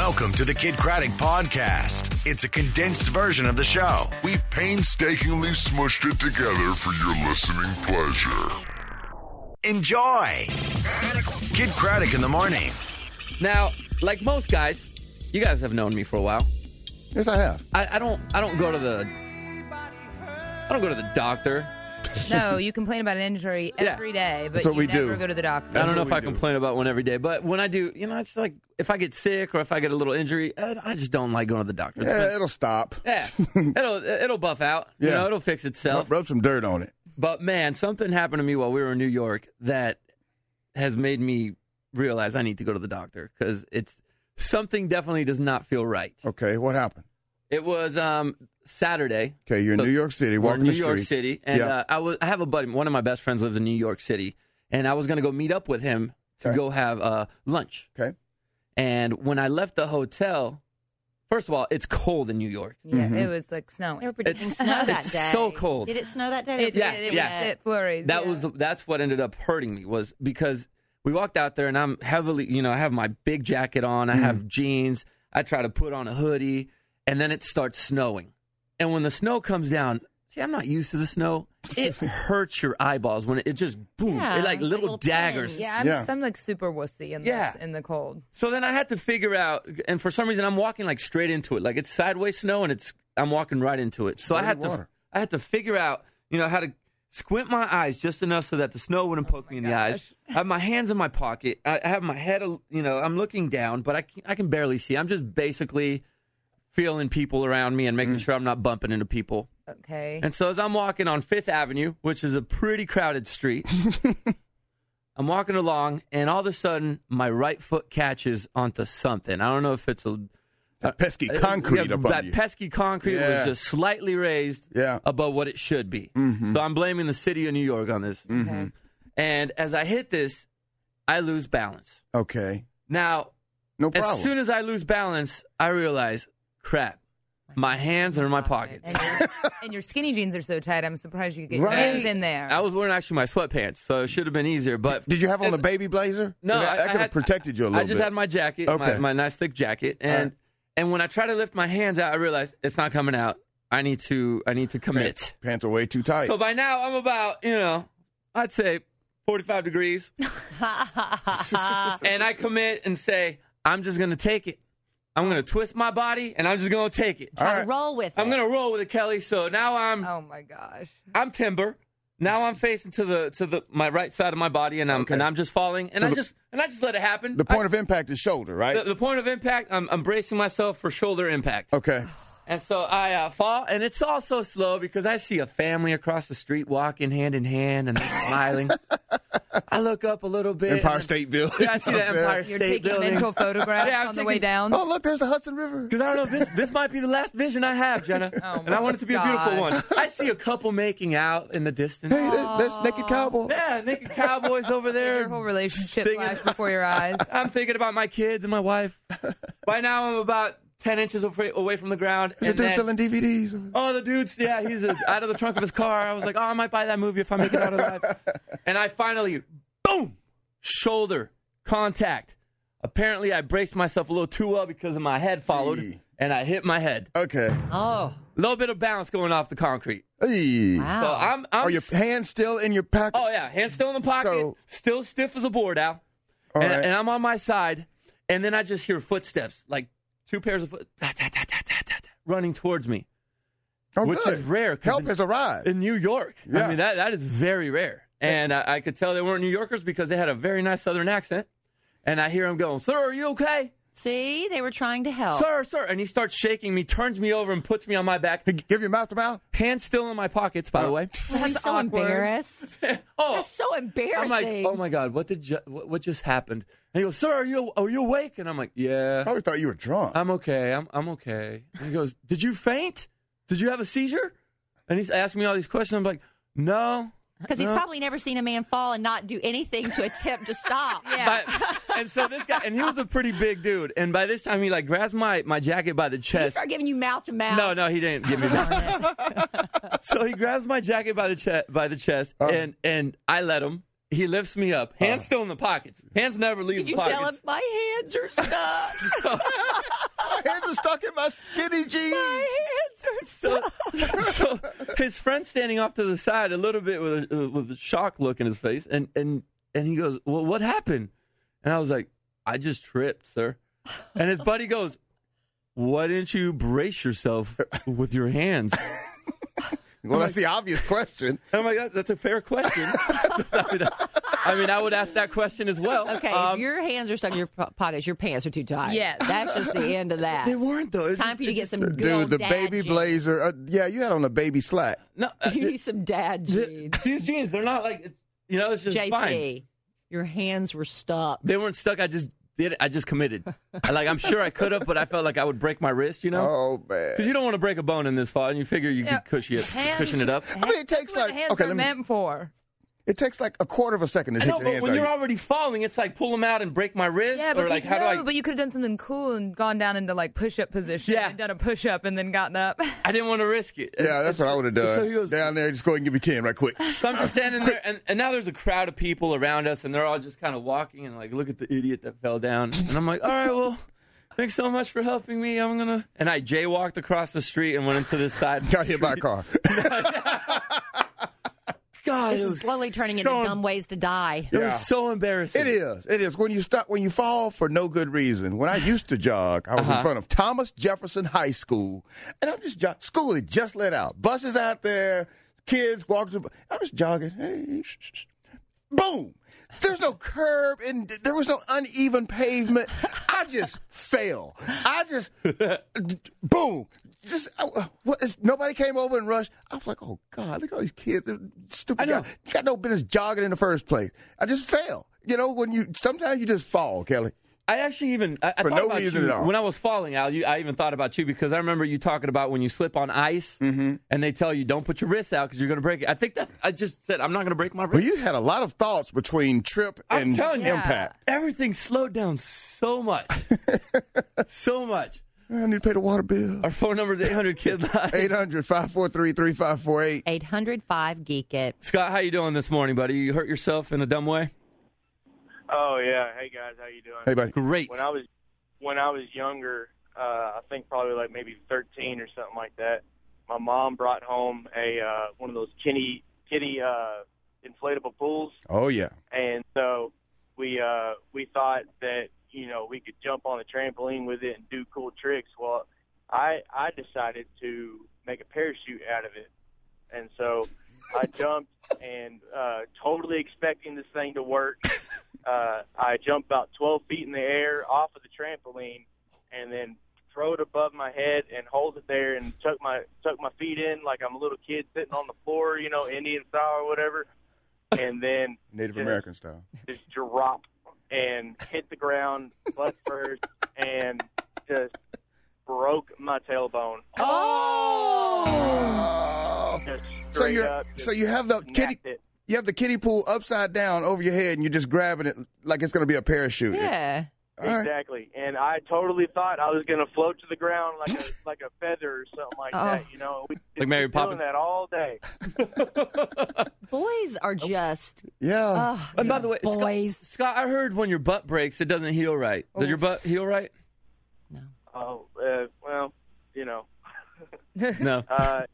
Welcome to the Kid Craddock Podcast. It's a condensed version of the show. We painstakingly smushed it together for your listening pleasure. Enjoy. Kid Craddock in the morning. Now, like most guys, you guys have known me for a while. Yes, I have. I don't go to the doctor. No, you complain about an injury every day, but what you we never do. go to the doctor. I don't know if I complain about one every day, but when I do, it's like if I get sick or if I get a little injury, I just don't like going to the doctor. Yeah, it'll stop. Yeah, it'll buff out. Yeah. It'll fix itself. Rub some dirt on it. But man, something happened to me while we were in New York that has made me realize I need to go to the doctor because something definitely does not feel right. Okay, what happened? It was Saturday. Okay, you're in New York City, We're walking in New the York streets. City, and Yeah. I have a buddy. One of my best friends lives in New York City, and I was going to go meet up with him to Okay. go have lunch. Okay. And when I left the hotel, first of all, it's cold in New York. Yeah, it was like snow. They were predicting It's- snow that it's day. so cold. Did it snow that day? It flurries. That's what ended up hurting me was because we walked out there and I'm heavily, I have my big jacket on, I have jeans, I try to put on a hoodie, and then it starts snowing. And when the snow comes down, see, I'm not used to the snow. It hurts your eyeballs when it just boom, Yeah, it like little daggers. pins. Yeah, I'm like super wussy in Yeah. in the cold. So then I had to figure out, and for some reason I'm walking like straight into it, like it's sideways snow, and I'm walking right into it. So I had to figure out, how to squint my eyes just enough so that the snow wouldn't poke me in the eyes. I have my hands in my pocket. I have my head, I'm looking down, but I can barely see. I'm just basically feeling people around me and making sure I'm not bumping into people. Okay. And so as I'm walking on Fifth Avenue, which is a pretty crowded street, I'm walking along, and all of a sudden, my right foot catches onto something. I don't know if it's That pesky concrete above that you. pesky concrete was just slightly raised above what it should be. So I'm blaming the city of New York on this. Okay. And as I hit this, I lose balance. Okay. Now, No problem. as soon as I lose balance, I realize, crap, my hands are in my pockets. And your skinny jeans are so tight, I'm surprised you could get Right. your hands in there. I was wearing actually my sweatpants, so it should have been easier. But Did you have on a baby blazer? No, that could have protected you a little bit. I just had my jacket, Okay. my nice thick jacket, and when I try to lift my hands out, I realize it's not coming out. I need to commit. Pants are way too tight. So by now I'm about, I'd say 45 degrees, and I commit and say I'm just gonna take it. I'm gonna twist my body, and I'm just gonna take it. Try to roll with it. I'm gonna roll with it, Kelly. So now Oh my gosh. I'm timber. Now I'm facing to my right side of my body, and I'm just falling, and I just let it happen. The point of impact is shoulder, right? The point of impact, I'm bracing myself for shoulder impact. Okay. And so I fall, and it's all so slow because I see a family across the street walking hand in hand, and they're smiling. I look up a little bit. Empire State Building. Yeah, I see the Empire You're State taking Building. mental photographs Yeah, I'm on the way taking- down. Oh, look, there's the Hudson River. Because I don't know, this might be the last vision I have, Jenna. Oh, and I want it to be a beautiful one. I see a couple making out in the distance. Hey, that's Naked Cowboy. Yeah, naked cowboys over there. Your whole relationship singing. flash before your eyes. I'm thinking about my kids and my wife. By now, I'm about 10 inches away from the ground. There's a and dude then- selling DVDs. Oh, the dude's, he's out of the trunk of his car. I was like, I might buy that movie if I make it out alive. And I finally, boom, shoulder contact. Apparently, I braced myself a little too well because of my head followed, Hey. and I hit my head. Okay. Oh, A little bit of bounce going off the concrete. Hey. wow. So I'm Are your hands still in your pocket? Oh, yeah, hands still in the pocket, So- still stiff as a board, Al. All and, right. and I'm on my side, and then I just hear footsteps, like two pairs of foot running towards me. Oh, which good. is rare, 'cause Help has arrived. In New York. Yeah. I mean, that is very rare. And I could tell they weren't New Yorkers because they had a very nice Southern accent. And I hear him going, "Sir, are you okay? See, they were trying to help. Sir." And he starts shaking me, turns me over, and puts me on my back. Hey, give your mouth to mouth. Hands still in my pockets, by the way. I'm so awkward. embarrassed. Oh, That's so embarrassing. I'm like, oh my God, what just happened? And he goes, "Sir, are you awake?" And I'm like, "Yeah, Probably thought you were drunk. I'm okay. I'm okay." And he goes, "Did you faint? Did you have a seizure?" And he's asking me all these questions. I'm like, "No." Because he's probably never seen a man fall and not do anything to attempt to stop. Yeah. And so this guy, and he was a pretty big dude. And by this time, he like grabs my jacket by the He chest. start giving you mouth to mouth. No, he didn't give me that. So he grabs my jacket by the chest, and I let him. He lifts me up, hands still in the pockets. Hands never leave Did the you pockets. tell him my hands are stuck? hands are stuck in my skinny jeans. My hands are So his friend's standing off to the side a little bit with a shock look in his face, and he goes, "Well, what happened?" And I was like, "I just tripped, sir." And his buddy goes, "Why didn't you brace yourself with your hands?" Well, that's the obvious question. And I'm like, that's a fair question. I mean, I would ask that question as well. Okay, if your hands are stuck in your pockets, your pants are too tight. Yes. That's just the end of that. They weren't, though. It's Time for you to get some good Dude, old the dad baby jeans. blazer. Yeah, you had on a baby slack. No, You need some dad jeans. these jeans, they're not like, it's just JC, fine. your hands were stuck. They weren't stuck. I just did it. I just committed. I'm sure I could have, but I felt like I would break my wrist, Oh, man. Because you don't want to break a bone in this fall, and you figure you could cushion it up. I mean, it takes That's what like, hands are meant for. It takes like a quarter of a second to I take know, the but hands when out. you're already falling, it's like pull them out and break my wrist. Yeah, or but like, how do I? but you could have done something cool and gone down into like push-up position. Yeah. And done a push-up and then gotten up. I didn't want to risk it. Yeah, that's what I would have done. So he goes, Down there, just go ahead and give me 10 right quick. So I'm just standing there, and now there's a crowd of people around us, and they're all just kind of walking and like, look at the idiot that fell down. And I'm like, all right, well, thanks so much for helping me. And I jaywalked across the street and went into this side. Got hit by a car. God, This it is was slowly turning into so- dumb ways to die. It was so embarrassing. It is. It is. When you fall for no good reason. When I used to jog, I was in front of Thomas Jefferson High School, and I'm just school had just let out. Buses out there, kids walking. I was jogging. Hey, boom. There's no curb and there was no uneven pavement. I just fell. Boom. Nobody came over and rushed. I was like, oh, God, look at all these kids. They're stupid guys. You got no business jogging in the first place. I just fell. Sometimes you just fall, Kelly. I actually even I For thought no about reason you at all. when I was falling, Al. I even thought about you because I remember you talking about when you slip on ice and they tell you don't put your wrists out because you're going to break it. I think I just said I'm not going to break my wrist. Well, you had a lot of thoughts between trip I'm and telling you, impact. everything slowed down so much, so much. I need to pay the water bill. Our phone number is 800-KID-LIVE. 800-543-3548. 800-5-GEEK-IT. Scott, how you doing this morning, buddy? You hurt yourself in a dumb way? Oh yeah, hey guys, how you doing? Hey, buddy. Great. When I was younger, I think probably like maybe 13 or something like that. My mom brought home a one of those kitty inflatable pools, Oh, yeah. and so we thought that we could jump on the trampoline with it and do cool tricks. Well, I decided to make a parachute out of it, and so I jumped and totally expecting this thing to work. I jumped about 12 feet in the air off of the trampoline and then throw it above my head and hold it there and tuck my feet in like I'm a little kid sitting on the floor, Indian style or whatever. And then Native American style. just drop and hit the ground butt first and just broke my tailbone. Oh! Just So straight up, you have the kiddie. snapped it. You have the kiddie pool upside down over your head, and you're just grabbing it like it's going to be a parachute. Yeah. All right. Exactly, and I totally thought I was going to float to the ground like a feather or something like that. We've Like Mary been doing Poppins? that all day. Boys are just. Yeah. And by the way, boys. Scott, I heard when your butt breaks, it doesn't heal right. Did your butt heal right? Oh, well, No.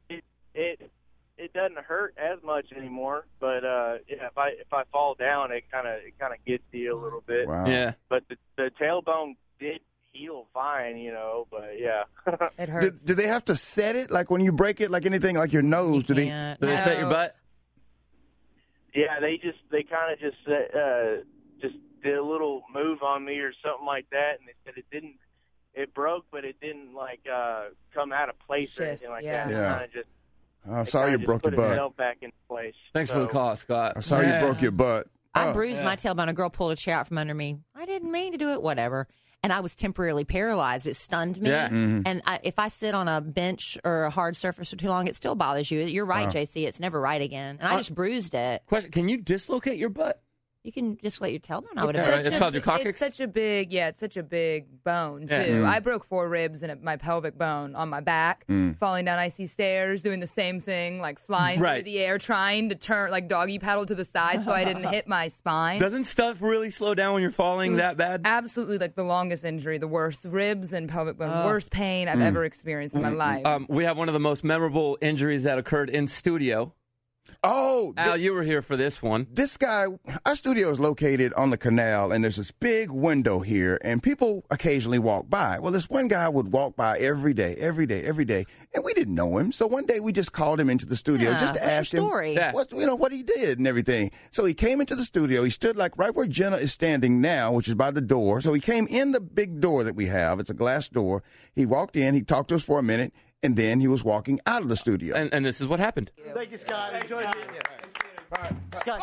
it doesn't hurt as much anymore, but if I fall down, it kind of gets you a little bit. Wow. Yeah. But the tailbone did heal fine, but yeah. It hurts. Do they have to set it like when you break it, like anything, like your nose? Do they? Can't. Did they set your butt? Yeah, they kind of just did a little move on me or something like that, and they said it broke, but it didn't like come out of place or anything like that. Yeah. Kind of just. I'm sorry you broke your put butt. itself back in place. Thanks for the call, Scott. I'm sorry you broke your butt. I bruised my tailbone. A girl pulled a chair out from under me. I didn't mean to do it, whatever. And I was temporarily paralyzed. It stunned me. Yeah. And if I sit on a bench or a hard surface for too long, it still bothers you. You're right, JC. It's never right again. And I just bruised it. Question: can you dislocate your butt? You can just let your tailbone. I would Yeah, have. right. It's called your coccyx? It's such a big bone, too. Yeah. I broke 4 ribs and my pelvic bone on my back, falling down icy stairs, doing the same thing, like flying through the air, trying to turn, like doggy paddle to the side so I didn't hit my spine. Doesn't stuff really slow down when you're falling that bad? Absolutely, like the longest injury, the worst. Ribs and pelvic bone, worst pain I've ever experienced in my life. We have one of the most memorable injuries that occurred in studio. Oh, Al, you were here for this one. this guy, our studio is located on the canal, and there's this big window here, and people occasionally walk by. Well, this one guy would walk by every day, and we didn't know him. So one day we just called him into the studio just to ask him story? Yeah. what he did and everything. So he came into the studio. He stood like right where Jenna is standing now, which is by the door. So he came in the big door that we have. It's a glass door. He walked in. He talked to us for a minute. And then he was walking out of the studio. And this is what happened. Thank you, Scott. Enjoyed being here. Scott,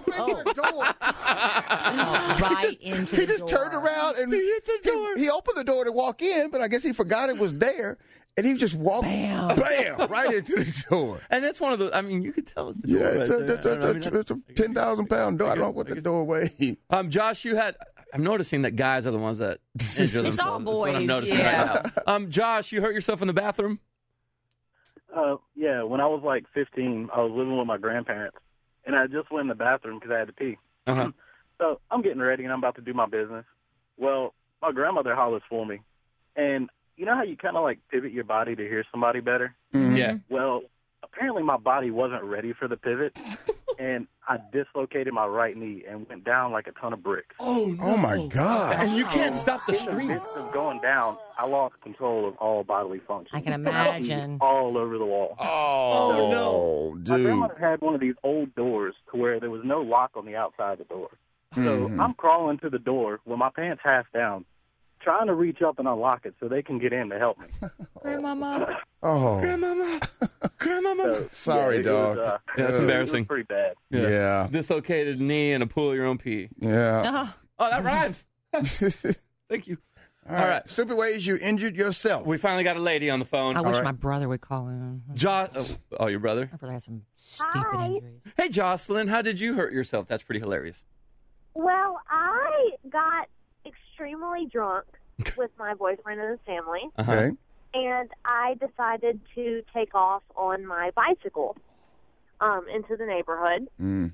Right into the He just door. turned around and he opened the door to walk in, but I guess he forgot it was there. And he just walked, bam, right into the door. And that's one of the, I mean, you could tell it's the door. It's a 10,000-pound door. I don't know what the door weighs. Josh, I'm noticing that guys are the ones that injure themselves. all That's what I'm boys. noticing right now. Josh, you hurt yourself in the bathroom? Yeah, when I was like 15, I was living with my grandparents, and I just went in the bathroom because I had to pee. Uh-huh. So I'm getting ready, and I'm about to do my business. Well, my grandmother hollers for me, and you know how you kind of like pivot your body to hear somebody better? Yeah. Well, apparently my body wasn't ready for the pivot, and I dislocated my right knee and went down like a ton of bricks. Oh my God. And you can't stop the In the stream. midst of going down, I lost control of all bodily functions. I can imagine. All over the wall. Oh, My dude. grandmother had one of these old doors to where there was no lock on the outside of the door. So I'm crawling to the door with my pants half down, trying to reach up and unlock it so they can get in to help me. Grandmama. Oh, Grandmama. So, sorry, it dog. Was, Yeah, that's it embarrassing. was pretty bad. Yeah. Dislocated knee and a pool of your own pee. Yeah. Oh, that rhymes. Thank you. All right. Stupid ways you injured yourself. We finally got a lady on the phone. I wish right. my brother would call in. Josh. Oh, your brother? My brother has some stupid injuries. Hey, Jocelyn, how did you hurt yourself? That's pretty hilarious. Well, I got extremely drunk with my boyfriend and his family, Okay. and I decided to take off on my bicycle into the neighborhood. And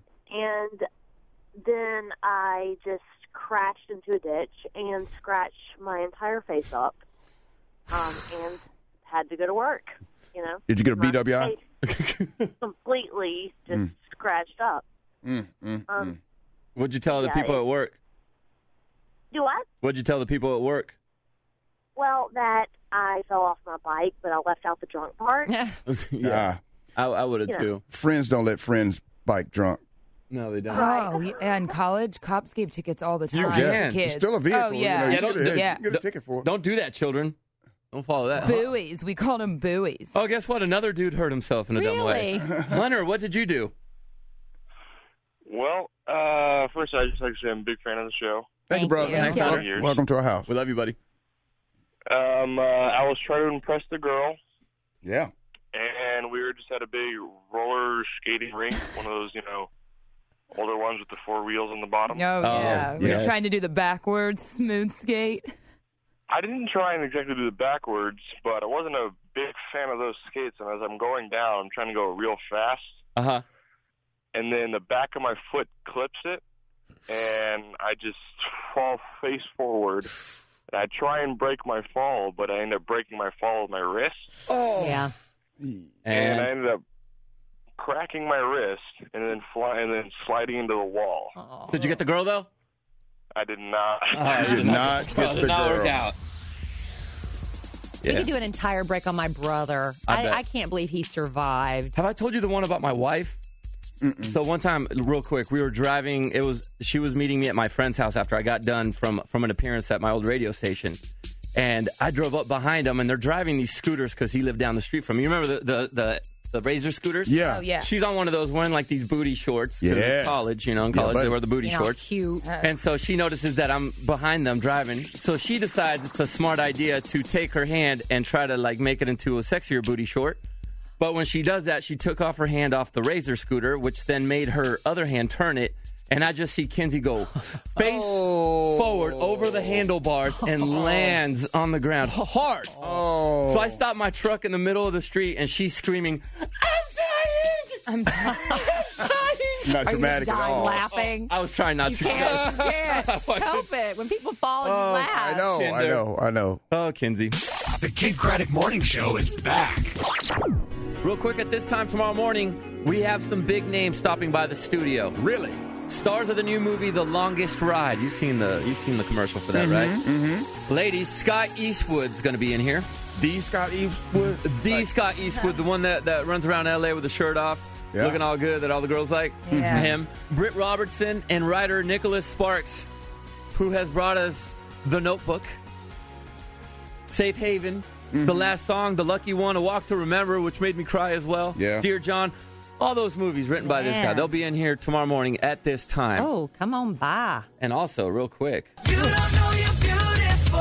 then I just crashed into a ditch and scratched my entire face up and had to go to work, you know. Did you get a My BWI? face completely just scratched up. What'd you tell the Yeah, people at work? Do what? What'd you tell the people at work? Well, that I fell off my bike, but I left out the drunk part. Yeah. I would have Yeah. too. Friends don't let friends bike drunk. No, they don't. Oh, yeah, in college, cops gave tickets all the time You to can. kids. It's still a vehicle. Oh, yeah. You, know, don't- you get, yeah. you get a ticket for it. Don't do that, children. Don't follow that. Buoys. We called them buoys. Oh, guess what? Another dude hurt himself in a dumb way. Hunter, what did you do? Well, first I just like to say I'm a big fan of the show. Thank you, brother. Thanks, Hunter. Welcome to our house. We love you, buddy. I was trying to impress the girl, Yeah. and we were just at a big roller skating rink, one of those, older ones with the 4 wheels on the bottom. Oh, yeah. We were yes. trying to do the backwards smooth skate. I didn't try and exactly do the backwards, but I wasn't a big fan of those skates, and as I'm going down, I'm trying to go real fast, Uh-huh. and then the back of my foot clips it, and I just fall face forward. And I try and break my fall, but I end up breaking my fall with my wrist. Oh. Yeah. And I ended up cracking my wrist and then sliding into the wall. Oh. Did you get the girl, though? I did not. You did not get the did not work girl. out. We Yeah. could do an entire break on my brother. I bet. I can't believe he survived. Have I told you the one about my wife? So one time, real quick, we were driving. She was meeting me at my friend's house after I got done from an appearance at my old radio station, and I drove up behind them, and they're driving these scooters because he lived down the street from me. You remember the Razor scooters? Yeah. Oh, yeah. She's on one of those wearing like these booty shorts. 'Cause Yeah. it's college, in college buddy. they wear the booty You know, shorts. cute. And so she notices that I'm behind them driving. So she decides it's a smart idea to take her hand and try to like make it into a sexier booty short. But when she does that, she took off her hand off the Razor scooter, which then made her other hand turn it and I just see Kinsey go face forward over the handlebars and lands on the ground hard. So I stop my truck in the middle of the street, and she's screaming, I'm dying! Not dramatic at all. Laughing. I was trying not to. You can't help it. When people fall, you laugh. I know. Oh, Kinsey. The Kid Craddock Morning Show is back. Real quick, at this time tomorrow morning, we have some big names stopping by the studio. Really? Stars of the new movie, The Longest Ride. You've seen the commercial for that, right? Mm-hmm. Ladies, Scott Eastwood's going to be in here. The Scott Eastwood? Scott Eastwood, the one that runs around L.A. with the shirt off, looking all good that all the girls like. Yeah. Him. Britt Robertson and writer Nicholas Sparks, who has brought us The Notebook, Safe Haven, The Last Song, The Lucky One, A Walk to Remember, which made me cry as well. Yeah. Dear John. All those movies written by this guy. They'll be in here tomorrow morning at this time. Oh, come on by. And also, real quick. You don't know you're beautiful.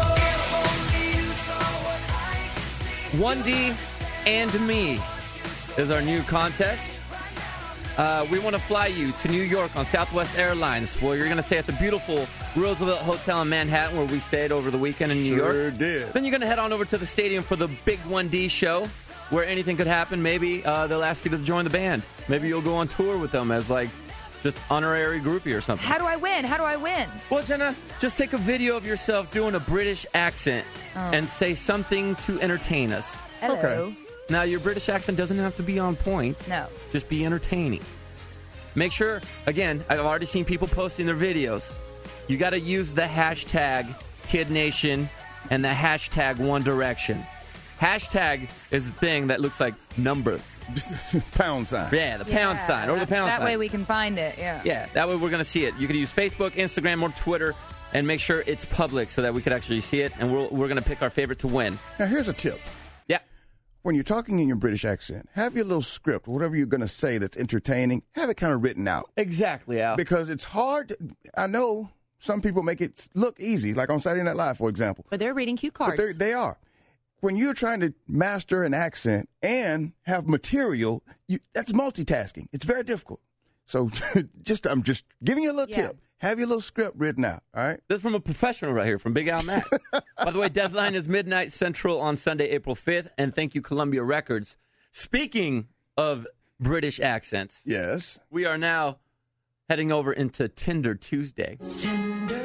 1D and Me is our new contest. We want to fly you to New York on Southwest Airlines, where you're going to stay at the beautiful Roosevelt Hotel in Manhattan, where we stayed over the weekend in New York. Sure did. Then you're going to head on over to the stadium for the big 1D show, where anything could happen. Maybe they'll ask you to join the band. Maybe you'll go on tour with them as, like, just honorary groupie or something. How do I win? Well, Jenna, just take a video of yourself doing a British accent and say something to entertain us. Hello. Okay. Now, your British accent doesn't have to be on point. No. Just be entertaining. Make sure, again, I've already seen people posting their videos. You got to use the hashtag KidNation and the hashtag One Direction. Hashtag is the thing that looks like numbers. Pound sign. Yeah, the pound sign or the pound sign. That way we can find it, Yeah, that way we're going to see it. You can use Facebook, Instagram, or Twitter, and make sure it's public so that we could actually see it, and we're going to pick our favorite to win. Now, here's a tip. Yeah. When you're talking in your British accent, have your little script, whatever you're going to say that's entertaining, have it kind of written out. Exactly, Al. Because it's hard. I know some people make it look easy, like on Saturday Night Live, for example. But they're reading cue cards. But they are. When you're trying to master an accent and have material, that's multitasking. It's very difficult. So I'm just giving you a little tip. Have your little script written out, all right? This is from a professional right here, from Big Al Mack. By the way, deadline is midnight Central on Sunday, April 5th. And thank you, Columbia Records. Speaking of British accents, yes, we are now heading over into Tinder Tuesday. Tender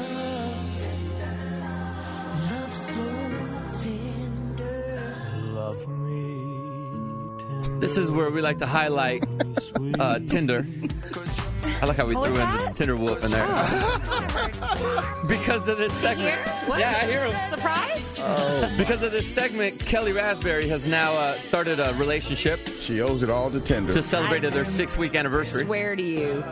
love so tender. Love me tender. This is where we like to highlight Tinder. I like how we threw in the Tinder Wolf in there. Because of this segment. What? Yeah, I hear him. Surprise? Because of this segment, Kelly Raspberry has now started a relationship. She owes it all to Tinder. Just celebrated their 6-week anniversary. I swear to you.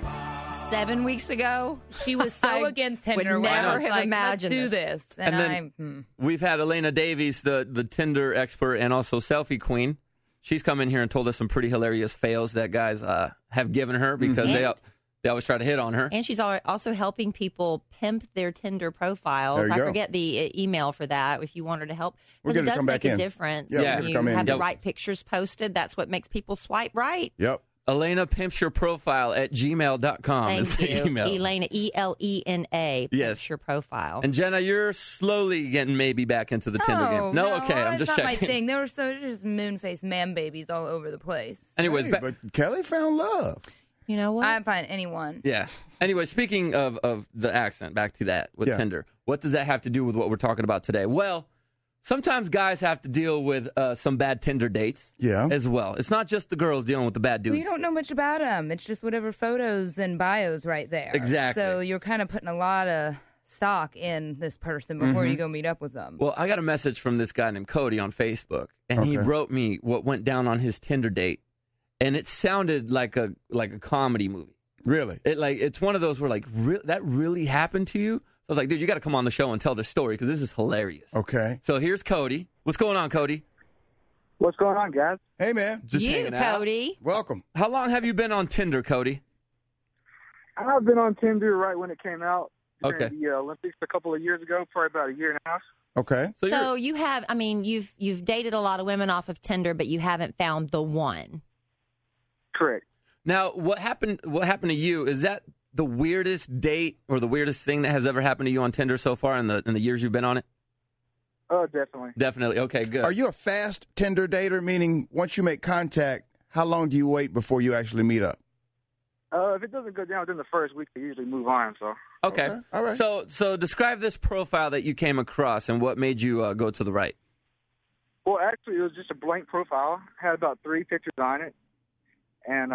7 weeks ago, she was so against Tinder. Would never have like, imagined let's do this. And then we've had Elena Davies, the Tinder expert and also selfie queen. She's come in here and told us some pretty hilarious fails that guys have given her because they always try to hit on her. And she's also helping people pimp their Tinder profiles. I forget the email for that if you want her to help. Because it does make a difference. Yeah, when you have the right pictures posted. That's what makes people swipe right. Yep. Elena pimps your profile at gmail.com. Thank you. Email. Elena, E-L-E-N-A, pimps your profile. And Jenna, you're slowly getting maybe back into the Tinder game. No? Okay, I'm just checking. That's not my thing. There were just moon-faced man babies all over the place. Anyways, but Kelly found love. You know what? I find anyone. Yeah. Anyway, speaking of the accent, back to that with Tinder. What does that have to do with what we're talking about today? Well, sometimes guys have to deal with some bad Tinder dates as well. It's not just the girls dealing with the bad dudes. Well, you don't know much about them. It's just whatever photos and bios right there. Exactly. So you're kind of putting a lot of stock in this person before you go meet up with them. Well, I got a message from this guy named Cody on Facebook, and he wrote me what went down on his Tinder date, and it sounded like a comedy movie. Really? It's one of those where that really happened to you? I was like, dude, you got to come on the show and tell this story because this is hilarious. Okay. So here's Cody. What's going on, Cody? What's going on, guys? Hey, man. Just hanging out. Cody. Welcome. How long have you been on Tinder, Cody? I've been on Tinder right when it came out during the Olympics a couple of years ago, probably about a year and a half. Okay. So you have, I mean, you've dated a lot of women off of Tinder, but you haven't found the one. Correct. Now, what happened to you is that the weirdest date or the weirdest thing that has ever happened to you on Tinder so far in the years you've been on it? Oh, definitely. Definitely. Okay, good. Are you a fast Tinder dater, meaning once you make contact, how long do you wait before you actually meet up? If it doesn't go down within the first week, they usually move on. So. Okay. All right. So describe this profile that you came across and what made you go to the right. Well, actually, it was just a blank profile. Had about 3 pictures on it, and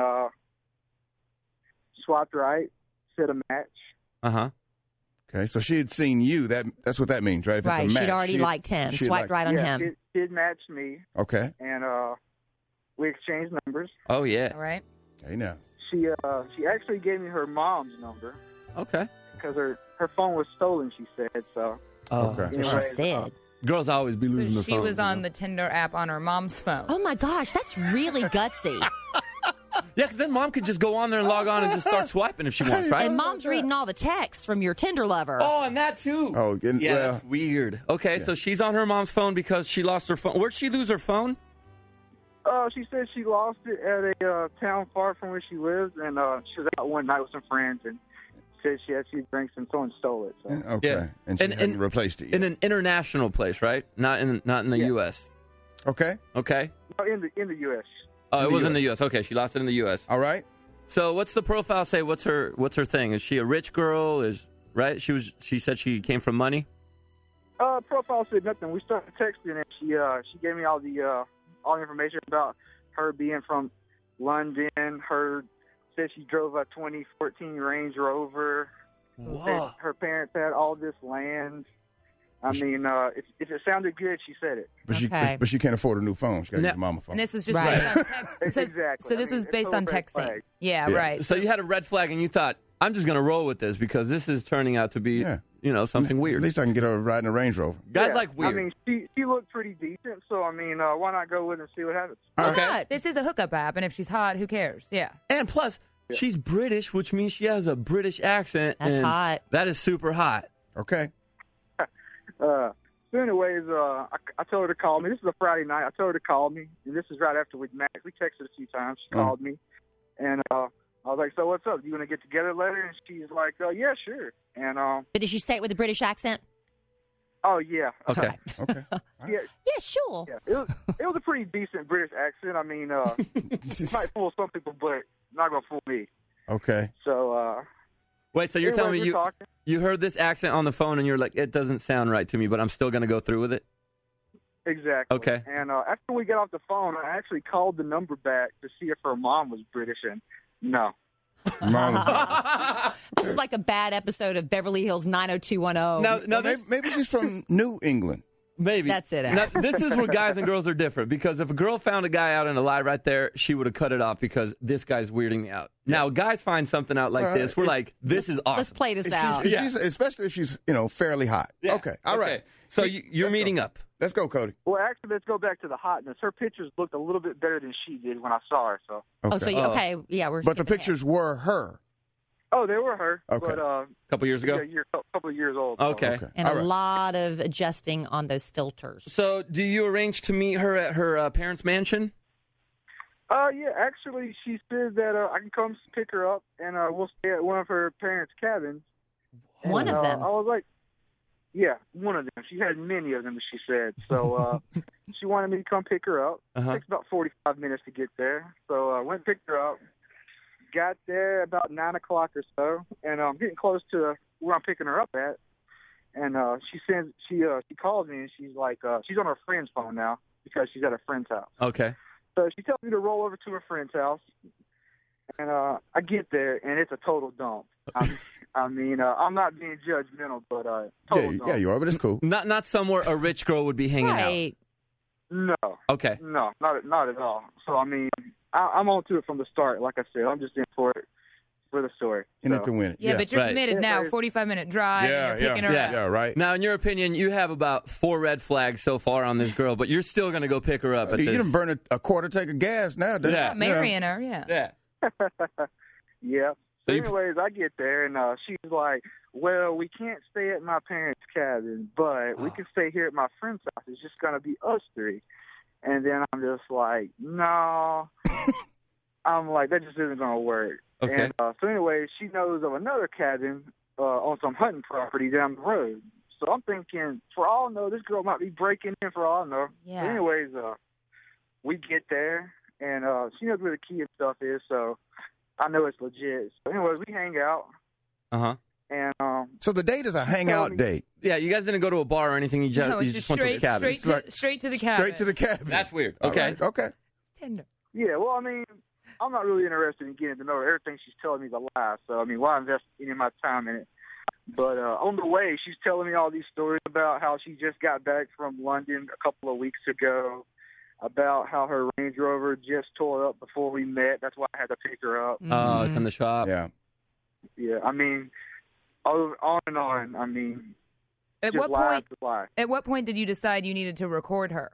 swiped right, set a match. Uh-huh. Okay, so she had seen you. That's what that means, right? If right, it's a match, she'd already liked him, swiped right on him. She'd matched me. Okay. And we exchanged numbers. Oh, yeah. All right. Hey, now. She actually gave me her mom's number. Okay. Because her phone was stolen, she said, so. Oh, okay. That's what she said. Girls always be losing their phone. She was on the Tinder app on her mom's phone. Oh, my gosh, that's really gutsy. Yeah, because then mom could just go on there and log on and just start swiping if she wants, right? And mom's reading all the texts from your Tinder lover. Oh, and that too. Oh, yeah, that's weird. Okay, so she's on her mom's phone because she lost her phone. Where'd she lose her phone? She said she lost it at a town far from where she lives, and she was out one night with some friends, and said she had a few drinks, and someone stole it. So. Okay, Yeah. and she hadn't replaced it yet. In an international place, right? Not in the U.S. Okay. Okay. No, in the U.S. Oh, it was in the U.S. Okay, she lost it in the U.S. All right. So what's the profile say? What's her thing? Is she a rich girl? Right? She said she came from money. Profile said nothing. We started texting, and she gave me all the information about her being from London. Said she drove a 2014 Range Rover. Whoa. Her parents had all this land. I mean, if it sounded good, she said it. But she can't afford a new phone. She got to use a mama phone. And this was just based on text. Exactly. So this was based on texting. Yeah, right. So you had a red flag, and you thought, I'm just going to roll with this because this is turning out to be, something weird. At least I can get her riding a Range Rover. Guys like weird. I mean, she looked pretty decent, so I mean, why not go with it and see what happens? Okay. This is a hookup app, and if she's hot, who cares? Yeah. And plus, she's British, which means she has a British accent. That's and hot. That is super hot. Okay. So anyways, I told her to call me. This is a Friday night. I told her to call me, and this is right after we met. We texted a few times. She called me, and I was like, so what's up? You want to get together later? And she's like, yeah, sure. And But did she say it with a British accent? Oh, yeah. Okay. Okay. Yeah, sure. Yeah, it was a pretty decent British accent. I mean, it might fool some people, but not going to fool me. Okay. So, Wait, so you're telling me we're you heard this accent on the phone and you're like, it doesn't sound right to me, but I'm still going to go through with it? Exactly. Okay. And after we got off the phone, I actually called the number back to see if her mom was British, and no. This is like a bad episode of Beverly Hills 90210. Now maybe she's from New England. Maybe. That's it. Now, this is where guys and girls are different, because if a girl found a guy out in a lie right there, she would have cut it off because this guy's weirding me out. Now, guys find something out like this. We're like, this is awesome. Let's play this out. Especially if she's, fairly hot. Yeah. Okay. All right. So you're meeting up. Let's go, Cody. Well, actually, let's go back to the hotness. Her pictures looked a little bit better than she did when I saw her. So. Okay. Yeah, we're. But the pictures were her. Oh, they were her. Okay. But, a couple years ago? A couple of years old. Okay. And a lot of adjusting on those filters. So do you arrange to meet her at her parents' mansion? Yeah, actually, she said that I can come pick her up, and we'll stay at one of her parents' cabins. One of them? I was like, yeah, one of them. She had many of them, she said. So she wanted me to come pick her up. It takes about 45 minutes to get there. So I went and picked her up. Got there about 9 o'clock or so, and I'm getting close to where I'm picking her up at. And she calls me, and she's like, she's on her friend's phone now because she's at her friend's house. Okay. So she tells me to roll over to her friend's house, and I get there, and it's a total dump. I mean, I'm not being judgmental, but total dump. Yeah, you are, but it's cool. Not somewhere a rich girl would be hanging out. No. Okay. No, not at all. So I mean, I'm on to it from the start. Like I said, I'm just in for it for the story. In it to win it. Yeah, but you're committed now. 45-minute drive. And you're picking her up. Yeah, right. Now, in your opinion, you have about 4 red flags so far on this girl, but you're still going to go pick her up at you this. done burn a quarter tank of gas now. Yeah, marrying her. Yeah. Yeah. Yeah. So anyways, I get there, and she's like, well, we can't stay at my parents' cabin, but we can stay here at my friend's house. It's just going to be us 3. And then I'm just like, no. I'm like, that just isn't going to work. Okay. And so anyway, she knows of another cabin on some hunting property down the road. So I'm thinking, for all I know, this girl might be breaking in for all I know. Yeah. But anyways, we get there, and she knows where the key and stuff is, so I know it's legit. So anyways, we hang out. Uh-huh. And so the date is a hangout date. Yeah, you guys didn't go to a bar or anything. You just went to the cabin. Straight to the cabin. Straight to the cabin. That's weird. Okay. Right. Okay. Tender. Yeah, well, I mean, I'm not really interested in getting to know her. Everything she's telling me is a lie. So, I mean, why invest any of my time in it? But on the way, she's telling me all these stories about how she just got back from London a couple of weeks ago, about how her Range Rover just tore up before we met. That's why I had to pick her up. Oh, it's in the shop. Yeah. Yeah, I mean, on and on. I mean, At just what point did you decide you needed to record her?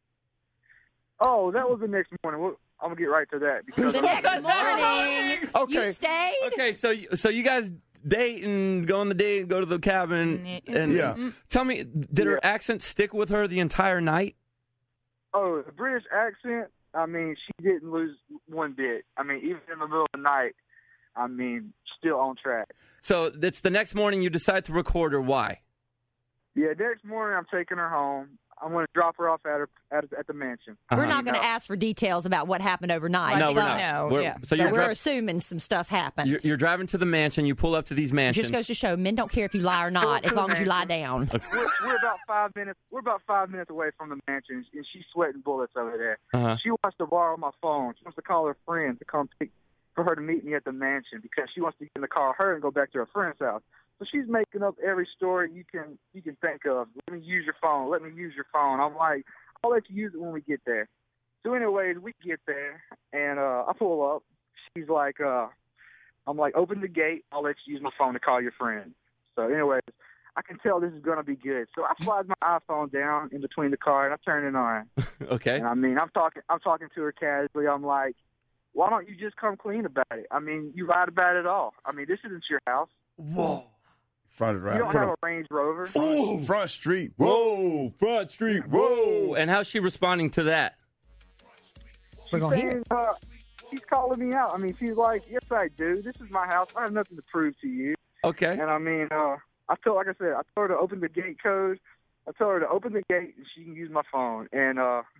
Oh, that was the next morning. I'm gonna get right to that because The next morning. Okay. You stayed? Okay, so you guys date and go on the date and go to the cabin. And Yeah. Tell me, did her accent stick with her the entire night? Oh, the British accent, I mean, she didn't lose one bit. I mean, even in the middle of the night, I mean, still on track. So it's the next morning you decide to record her. Why? Yeah, next morning I'm taking her home. I'm going to drop her off at the mansion. We're not going to ask for details about what happened overnight. No, we're not. We're assuming some stuff happened. You're driving to the mansion. You pull up to these It mansions. just goes to show men don't care if you lie or not, as long as you lie down. We're about 5 minutes. We're about 5 minutes away from the mansion, and she's sweating bullets over there. Uh-huh. She wants to borrow my phone. She wants to call her friend to come for her to meet me at the mansion because she wants to get in the car with her and go back to her friend's house. So she's making up every story you can think of. Let me use your phone. Let me use your phone. I'm like, I'll let you use it when we get there. So anyways, we get there, and I pull up. She's like, I'm like, open the gate. I'll let you use my phone to call your friend. So anyways, I can tell this is going to be good. So I slide my iPhone down in between the car, and I turn it on. Okay. And I mean, I'm talking to her casually. I'm like, why don't you just come clean about it? I mean, you lied about it all. I mean, this isn't your house. Whoa. Front right. You don't have a Range Rover. Front street. Whoa. Front street. Whoa. And how's she responding to that? We're going to hear it. She's calling me out. I mean, she's like, yes, I do. This is my house. I have nothing to prove to you. Okay. And I mean, I told her to open the gate code. I told her to open the gate and she can use my phone. And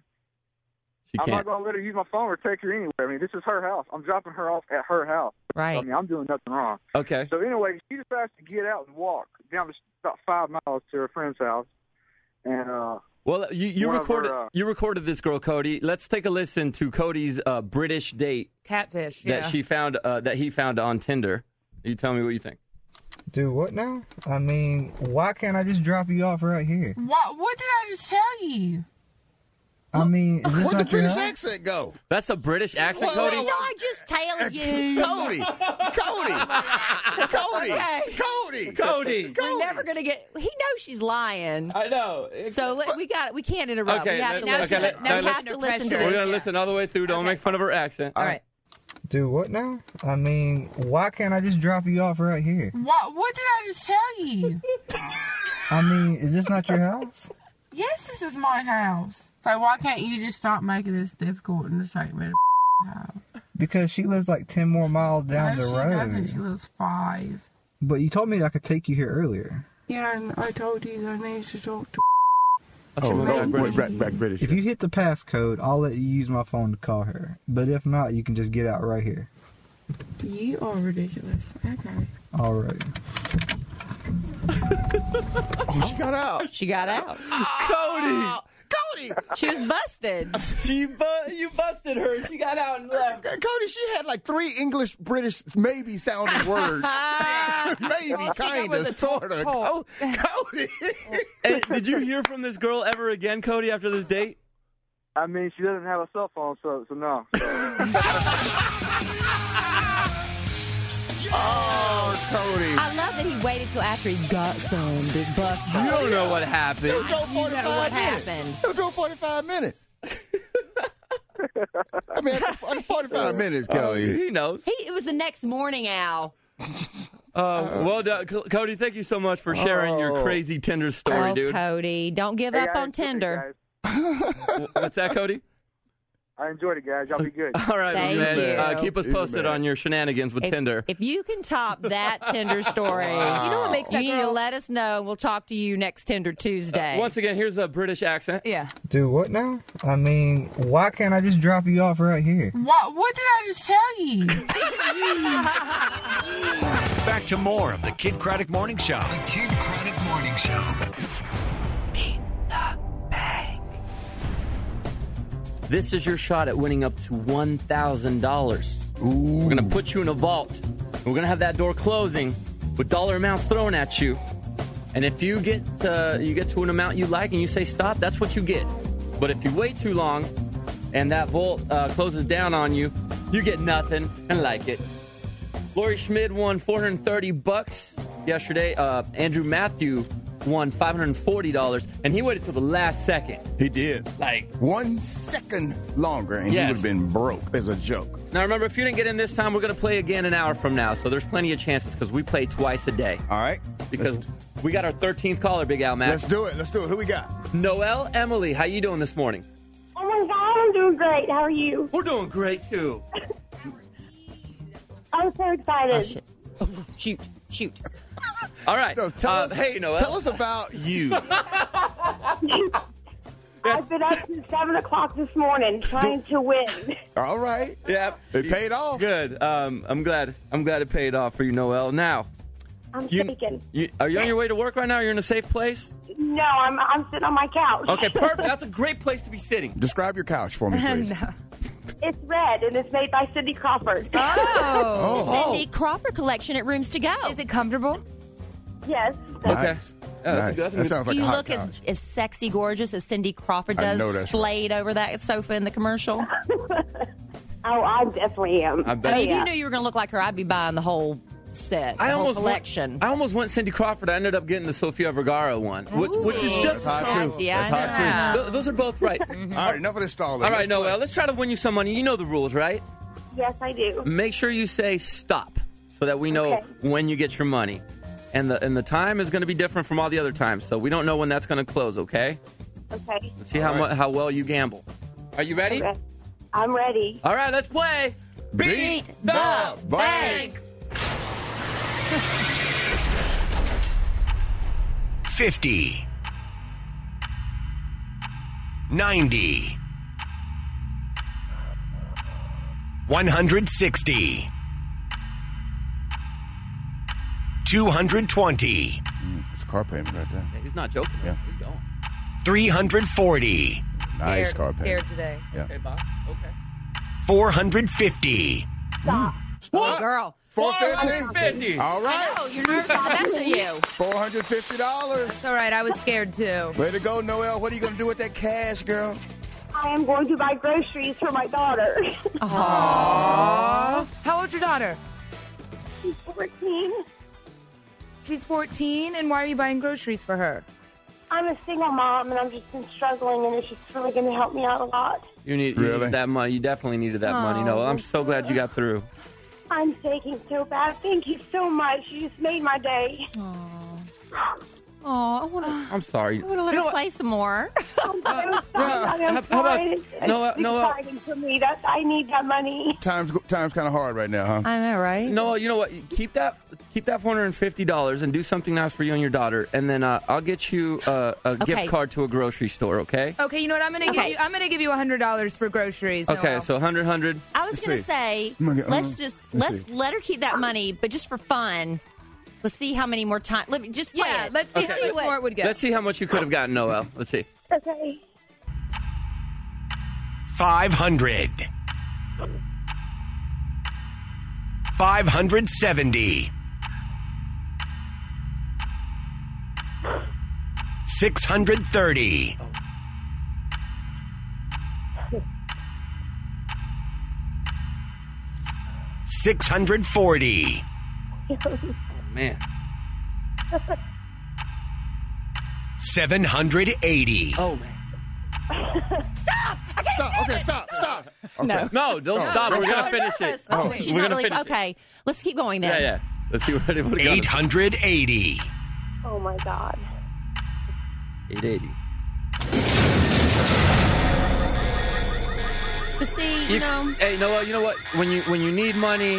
I'm not going to let her use my phone or take her anywhere. I mean, this is her house. I'm dropping her off at her house. Right. So, I mean, I'm doing nothing wrong. Okay. So anyway, she decides to get out and walk down about 5 miles to her friend's house. And well, you recorded this girl, Cody. Let's take a listen to Cody's British date catfish that she found that he found on Tinder. You tell me what you think. Do what now? I mean, why can't I just drop you off right here? What did I just tell you? I mean, is this where'd the not your British house? accent go? That's a British accent, Well, Cody? no, I just tell you. Cody. We're never going to get... He knows she's lying. I know. So we can't interrupt. Okay, we have to now listen. now We have to listen to We're this. going to listen all the way through. Don't make fun of her accent. All right. Do what now? I mean, why can't I just drop you off right here? What did I just tell you? I mean, is this not your house? Yes, this is my house. So why can't you just stop making this difficult and just take me to house? Because she lives like 10 more miles down the No, road. she doesn't. She lives 5. But you told me I could take you here earlier. Yeah, and I told you I need to talk to Back British. If you hit the passcode, I'll let you use my phone to call her. But if not, you can just get out right here. You are ridiculous. Okay. All right. Oh, she got out. She got out. Cody! She was busted. You busted her. She got out and left. Cody, she had like 3 English, British, maybe sounding words. Maybe, kind of, sort of. Cody. And did you hear from this girl ever again, Cody, after this date? I mean, she doesn't have a cell phone, so no. Oh, Cody. I love that he waited till after he got some big bus. You don't know what happened. It drove 45 You know what minutes. happened. It drove 45 minutes. I mean, 45 minutes, Cody. He knows. It was the next morning, Al. Well done. Cody, thank you so much for sharing your crazy Tinder story, dude. Cody, don't give up on Tinder. What's that, Cody? I enjoyed it, guys. Y'all be good. All right, Thank man. you. Keep us posted on your shenanigans with Tinder. If you can top that Tinder story, You know what makes that you need to girl- let us know. We'll talk to you next Tinder Tuesday. Once again, here's a British accent. Yeah. Do what now? I mean, why can't I just drop you off right here? What did I just tell you? Back to more of the Kid Craddock Morning Show. The Kid Craddock Morning Show. This is your shot at winning up to $1,000. We're going to put you in a vault. We're going to have that door closing with dollar amounts thrown at you. And if you get to an amount you like and you say stop, that's what you get. But if you wait too long and that vault closes down on you, you get nothing and like it. Lori Schmid won $430 yesterday. Andrew Matthew won $540, and he waited till the last second. He did. Like 1 second longer, and he would have been broke as a joke. Now, remember, if you didn't get in this time, we're going to play again an hour from now, so there's plenty of chances because we play twice a day. All right. Because we got our 13th caller, Big Al, Matt. Let's do it. Who we got? Noelle Emily, how you doing this morning? Oh, my God, I'm doing great. How are you? We're doing great, too. I'm so excited. Oh, shoot. All right. So hey, Noelle. Tell us about you. I've been up since 7 o'clock this morning trying to win. All right. Yeah. It paid off. Good. I'm glad it paid off for you, Noelle. Now, I'm shaking. Are you on your way to work right now? You're in a safe place? No, I'm sitting on my couch. Okay, perfect. That's a great place to be sitting. Describe your couch for me, please. No. It's red, and it's made by Cindy Crawford. Oh. Cindy Crawford collection at Rooms to Go. Is it comfortable? Yes. Okay. Nice. That's That sounds like Do a you hot look couch. as sexy, gorgeous as Cindy Crawford I does, know that's splayed over that sofa in the commercial? Oh, I definitely am. I bet. I mean, if you knew you were going to look like her, I'd be buying the whole set, the whole collection. I almost went Cindy Crawford. I ended up getting the Sofia Vergara one, which is just That's hot, too. Yeah, That's hot, too. Those are both right. All right, enough of this stalling. All right, Noelle, let's try to win you some money. You know the rules, right? Yes, I do. Make sure you say stop so that we know when you get your money. And the time is going to be different from all the other times, so we don't know when that's going to close, okay? Okay. Let's see how well you gamble. Are you ready? Okay. I'm ready. All right, let's play. Beat the Bank. 50, 90, 160, 220, It's a car payment right there. Yeah, he's not joking. Yeah. He's going. 340, Nice car Scared payment. today. Yeah. Okay, boss. Okay. 450, Stop. What? Girl. 450. All right. Oh, your nerves are the best of you. $450. It's all right. I was scared too. Way to go, Noelle. What are you going to do with that cash, girl? I am going to buy groceries for my daughter. Aww. How old's your daughter? She's 14. She's 14, and why are you buying groceries for her? I'm a single mom, and I've just been struggling, and it's just really going to help me out a lot. You need Really? that money. You definitely needed that money. No, I'm so glad you got through. I'm shaking so bad. Thank you so much. You just made my day. Oh, I want to. I'm sorry. I want to let her play some more. I'm how about- It's Noelle- exciting for me. I need that money. Time's kind of hard right now, huh? I know, right? No, you know what? Keep that $450 and do something nice for you and your daughter, and then I'll get you a gift card to a grocery store. Okay? Okay, you know what? I'm gonna give you. I'm gonna give you $100 for groceries. Okay, Noelle. so 100. I was going to say, let's let her keep that money, but just for fun. Let's see how many more times. Just play it. Let's see how much more it would get. Let's see how much you could have gotten, Noelle. Let's see. Okay. 500, 570, 630, 640, Man. 780. Oh, man. Stop! I can't Stop. Okay, stop. No. No, don't stop. We're going to finish it. Oh, she's We're not going to really. finish Okay, let's keep going then. it. Yeah. Let's see what it would have 880. Oh, my God. 880. The you know. Hey, Noah, you know what? When you need money,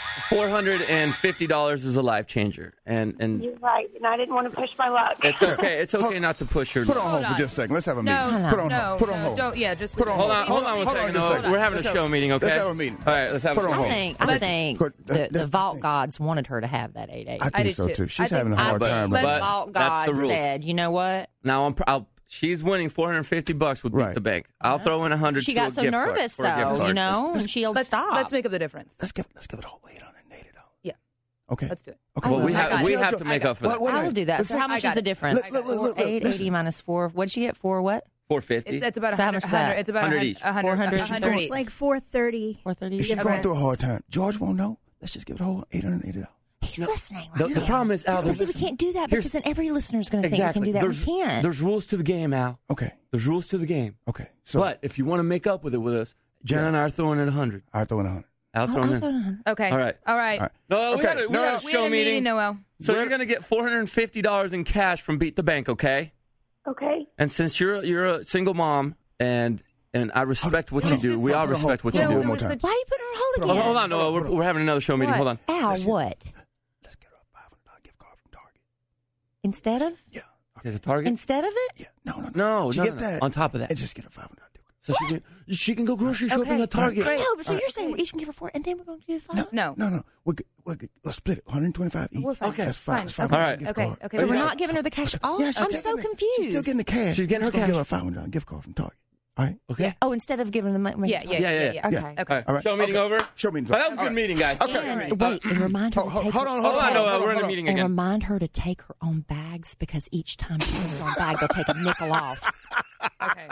$450 is a life changer. And You're right, and I didn't want to push my luck. It's okay. It's okay not to push your. Put on hold for just a second. Let's have a meeting. Put on hold. Put on hold. Don't, yeah, just put on hold. Hold on one second. Noah. We're having a show meeting, okay? Let's have a meeting. All right, let's have a meeting. I think the Vault Gods wanted her to have that 8-8. I think so, too. She's having a hard time. But Vault Gods said, you know what? Now, she's winning $450 with Beat the Bank. I'll throw in $100. She got so nervous, though, you know, and she'll stop. Let's make up the difference. Let's give it all $880. Yeah. Okay. Let's do it. Okay. Well, we have to make up for that. I will do that. So how much is the difference? 880 minus 4. What'd she get? 4 what? 450. It's about So how much is that? It's about 100 each. 100 It's like 430. 430. She's going through a hard time. George won't know. Let's just give it a whole $880. He's listening. The problem is, Al, we can't do that because then every listener's going to think we can do that. We can't. There's rules to the game, Al. Okay. There's rules to the game. Okay. But if you want to make up with it with us, Jen and I are throwing in 100. I'll throw in 100. I'll throw in. Okay. All right. No, we had a show meeting. Noel. So you're going to get $450 in cash from Beat the Bank, okay? Okay. And since you're a single mom and I respect what you do, we all respect what you do. Why are you putting her on hold again? Hold on, Noel. We're having another show meeting. Hold on. Al, what? Let's get her a $500 gift card from Target. Instead of? Yeah. Is it Target? Instead of it? Yeah. No. She gets that. On top of that. And just get a $500 gift card. So she can go grocery shopping at Target. I know, but so you're saying we each can give her 4, and then we're going to do 5? No. We'll split it. 125 each. We're fine. Okay. That's fine. Fine. All right. Okay. So we're not giving her the cash off? Yeah, I'm so confused. She's still getting the cash. She's getting her cash. Give her a $500 gift card from Target. All right. Okay. Oh, instead of giving them the money. Yeah. Okay. All right. Show meeting over. Show meeting's That over. was a good meeting, guys. Okay. And wait, and remind her to take Hold on, Noel. We're in a meeting and again. remind her to take her own bags because each time she puts her own bag, they'll take a nickel off. Okay.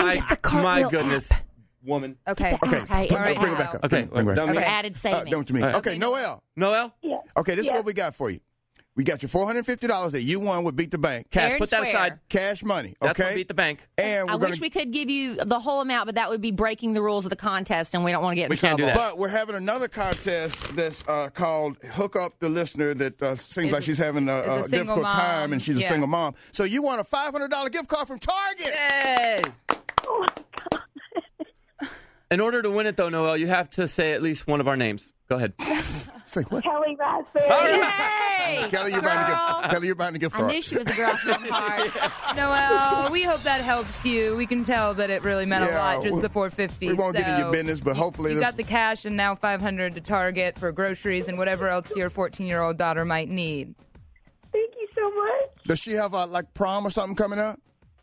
My goodness. Woman. Okay. Okay. All right. Bring it back up. Okay. Bring it back up. For added savings. Don't you mean? Okay, Noel. Yeah. Okay, this is what we got for you. We got your $450 that you won with Beat the Bank. Cash. Put that aside. Cash money. That's Okay. what Beat the Bank. And I wish we could give you the whole amount, but that would be breaking the rules of the contest, and we don't want to get in trouble. Can't do that. But we're having another contest that's called Hook Up the Listener that seems like she's having a difficult time, and she's a single mom. So you want a $500 gift card from Target. Yay! Oh, my God. In order to win it, though, Noel, you have to say at least one of our names. Go ahead. Say what? Kelly Raspberry. Yay! Kelly, you're buying a gift card. I knew she was a girl from the heart. Noel, we hope that helps you. We can tell that it really meant a lot, just the $450. We won't get in your business, but hopefully you got the cash and now $500 to Target for groceries and whatever else your 14-year-old daughter might need. Thank you so much. Does she have like prom or something coming up?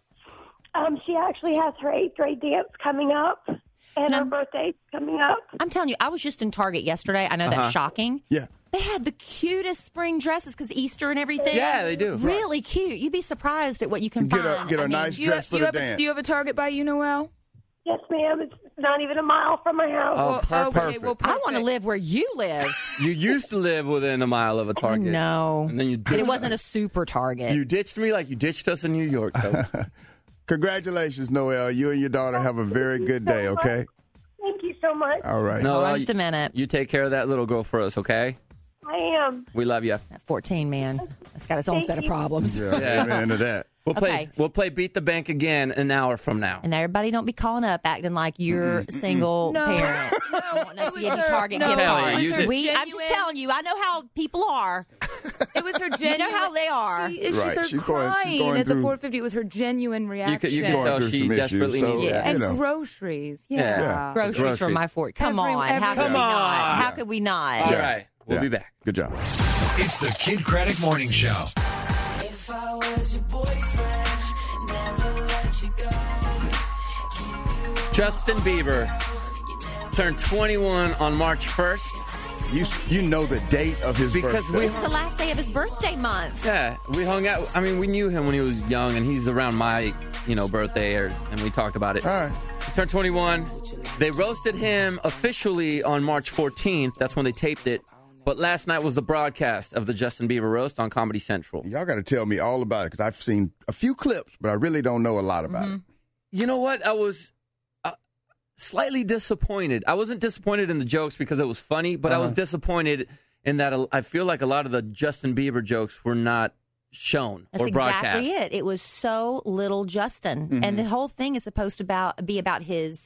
She actually has her 8th grade dance coming up. And her birthday's coming up. I'm telling you, I was just in Target yesterday. I know that's shocking. Yeah. They had the cutest spring dresses because Easter and everything. Yeah, they do. Really cute. You'd be surprised at what you can find. Get a nice dress for the dance. Do you have a Target by you, Noel? Yes, ma'am. It's not even a mile from my house. Oh, perfect. Well, I want to live where you live. You used to live within a mile of a Target. No. And then you ditched it wasn't a super Target. You ditched me like you ditched us in New York. So. Congratulations, Noel. You and your daughter have a very good day, okay? Thank you so much. All right. Hold on just a minute. You take care of that little girl for us, okay? I am. We love you. That 14, man. It's got its own set of problems. Yeah, amen to that. We'll play Beat the Bank again an hour from now. And everybody don't be calling up acting like you're single parent. wanting us to give you Target gift cards. I'm just telling you, I know how people are. It was her genuine. You know how they are. She's crying at the 450. It was her genuine reaction. You can tell she desperately needs that. And groceries. Yeah. Groceries for my fort. Come on. How could we not? How could we not? All right. We'll be back. Good job. It's the Kid Craddock Morning Show. If I was your boyfriend, never let you go. Justin Bieber turned 21 on March 1st. You know the date of his birthday. It's the last day of his birthday month. Yeah, we hung out. I mean, we knew him when he was young, and he's around my, birthday, and we talked about it. All right. He turned 21. They roasted him officially on March 14th. That's when they taped it. But last night was the broadcast of the Justin Bieber roast on Comedy Central. Y'all got to tell me all about it because I've seen a few clips, but I really don't know a lot about it. You know what? I was slightly disappointed. I wasn't disappointed in the jokes because it was funny, but I was disappointed in that I feel like a lot of the Justin Bieber jokes were not shown or broadcast. That's exactly it. It was so little Justin. And the whole thing is supposed to be about his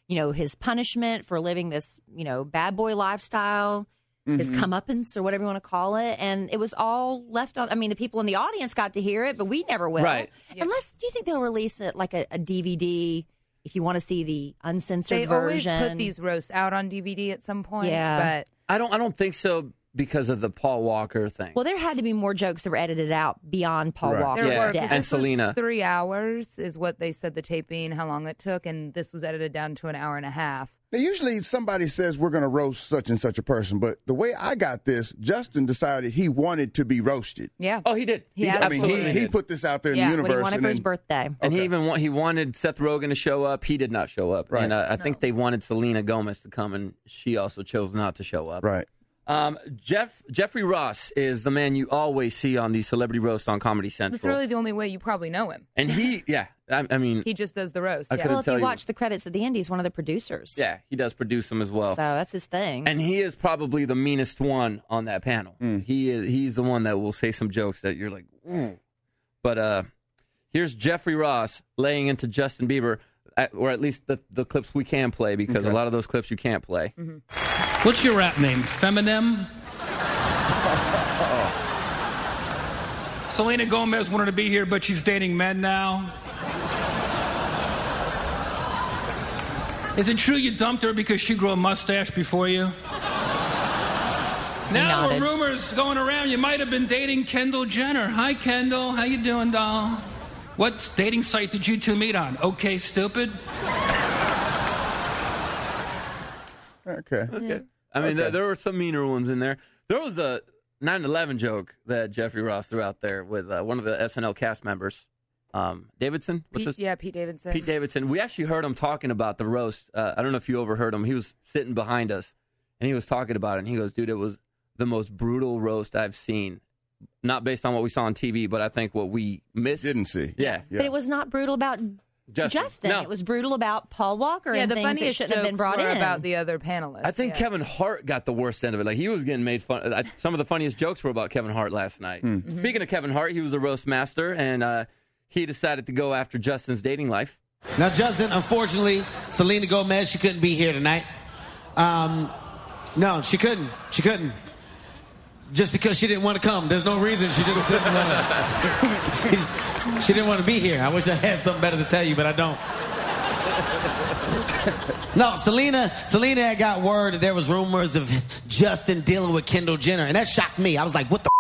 his punishment for living this, bad boy lifestyle, his comeuppance or whatever you want to call it. And it was all left on. I mean, the people in the audience got to hear it, but we never will. Right. Unless, do you think they'll release it like a DVD if you want to see the uncensored version? They always put these roasts out on DVD at some point. Yeah. But I don't think so because of the Paul Walker thing. Well, there had to be more jokes that were edited out beyond Paul Walker's death. And Selena. 3 hours is what they said the taping, how long it took, and this was edited down to an hour and a half. Now, usually somebody says we're going to roast such and such a person, but the way I got this, Justin decided he wanted to be roasted. Yeah. Oh, he did. He put this out there in the universe. He wanted for his birthday. And he wanted Seth Rogen to show up. He did not show up. Right. And I think they wanted Selena Gomez to come, and she also chose not to show up. Right. Jeffrey Ross is the man you always see on the Celebrity Roast on Comedy Central. It's really the only way you probably know him. And he just does the roast. Well, if you watch the credits at the end, he's one of the producers. Yeah, he does produce them as well. So that's his thing. And he is probably the meanest one on that panel. He's the one that will say some jokes that you're like, ooh. But here's Jeffrey Ross laying into Justin Bieber, or at least the clips we can play, because a lot of those clips you can't play. What's your rap name? Feminem? Selena Gomez wanted to be here, but she's dating men now. Is it true you dumped her because she grew a mustache before you? Now there are rumors going around you might have been dating Kendall Jenner. Hi, Kendall. How you doing, doll? What dating site did you two meet on? Okay, stupid? Okay. I mean, there were some meaner ones in there. There was a 9/11 joke that Jeffrey Ross threw out there with one of the SNL cast members, Davidson. Pete Davidson. Pete Davidson. We actually heard him talking about the roast. I don't know if you overheard him. He was sitting behind us, and he was talking about it. And he goes, "Dude, it was the most brutal roast I've seen. Not based on what we saw on TV, but I think what we didn't see. Yeah. But it was not brutal about Justin. No. It was brutal about Paul Walker and the things that funniest shouldn't have been jokes brought were in. about the other panelists. I think Kevin Hart got the worst end of it. Like, he was getting made fun. Some of the funniest jokes were about Kevin Hart last night. Speaking of Kevin Hart, he was a roast master, and he decided to go after Justin's dating life. Now, Justin, unfortunately, Selena Gomez, she couldn't be here tonight. No, she couldn't. She couldn't. Just because she didn't want to come. There's no reason she just didn't want to. She didn't want to be here. I wish I had something better to tell you, but I don't. No, Selena had got word that there was rumors of Justin dealing with Kendall Jenner, and that shocked me. I was like, what the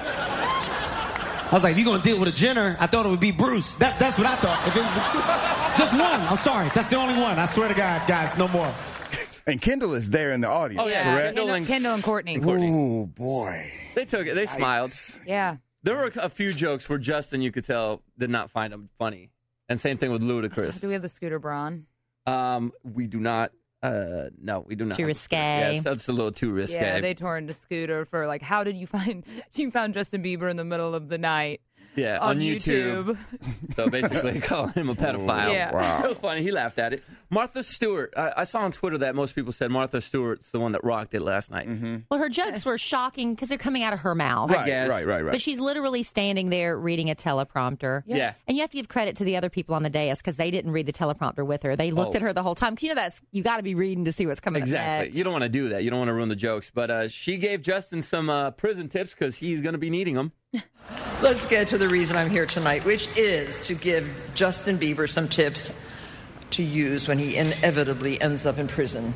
I was like, if you're going to deal with a Jenner, I thought it would be Bruce. That's what I thought. If it was just one. I'm sorry. That's the only one. I swear to God, guys, no more. And Kendall is there in the audience, correct? Kendall and Courtney. Oh, boy. They took it. They smiled. Yeah. There were a few jokes where Justin, you could tell, did not find them funny. And same thing with Ludacris. Do we have the Scooter Braun? We do not. No, we do not. Too risque. Yes, that's a little too risque. Yeah, they tore into Scooter for like, how did you find? You found Justin Bieber in the middle of the night. Yeah, on YouTube. So basically calling him a pedophile. Yeah. Wow. It was funny. He laughed at it. Martha Stewart. I saw on Twitter that most people said Martha Stewart's the one that rocked it last night. Well, her jokes were shocking because they're coming out of her mouth. I guess. Right. But she's literally standing there reading a teleprompter. Yeah. And you have to give credit to the other people on the dais because they didn't read the teleprompter with her. They looked at her the whole time. Because you got to be reading to see what's coming up Exactly. next. You don't want to do that. You don't want to ruin the jokes. But she gave Justin some prison tips because he's going to be needing them. Let's get to the reason I'm here tonight, which is to give Justin Bieber some tips to use when he inevitably ends up in prison.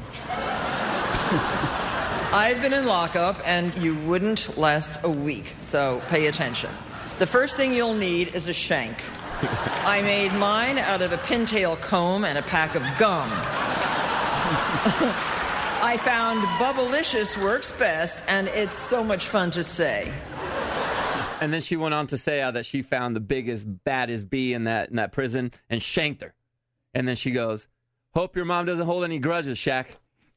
I've been in lockup, and you wouldn't last a week, so pay attention. The first thing you'll need is a shank. I made mine out of a pintail comb and a pack of gum. I found Bubblicious works best, and it's so much fun to say. And then she went on to say that she found the biggest, baddest bee in that prison and shanked her. And then she goes, "Hope your mom doesn't hold any grudges, Shaq."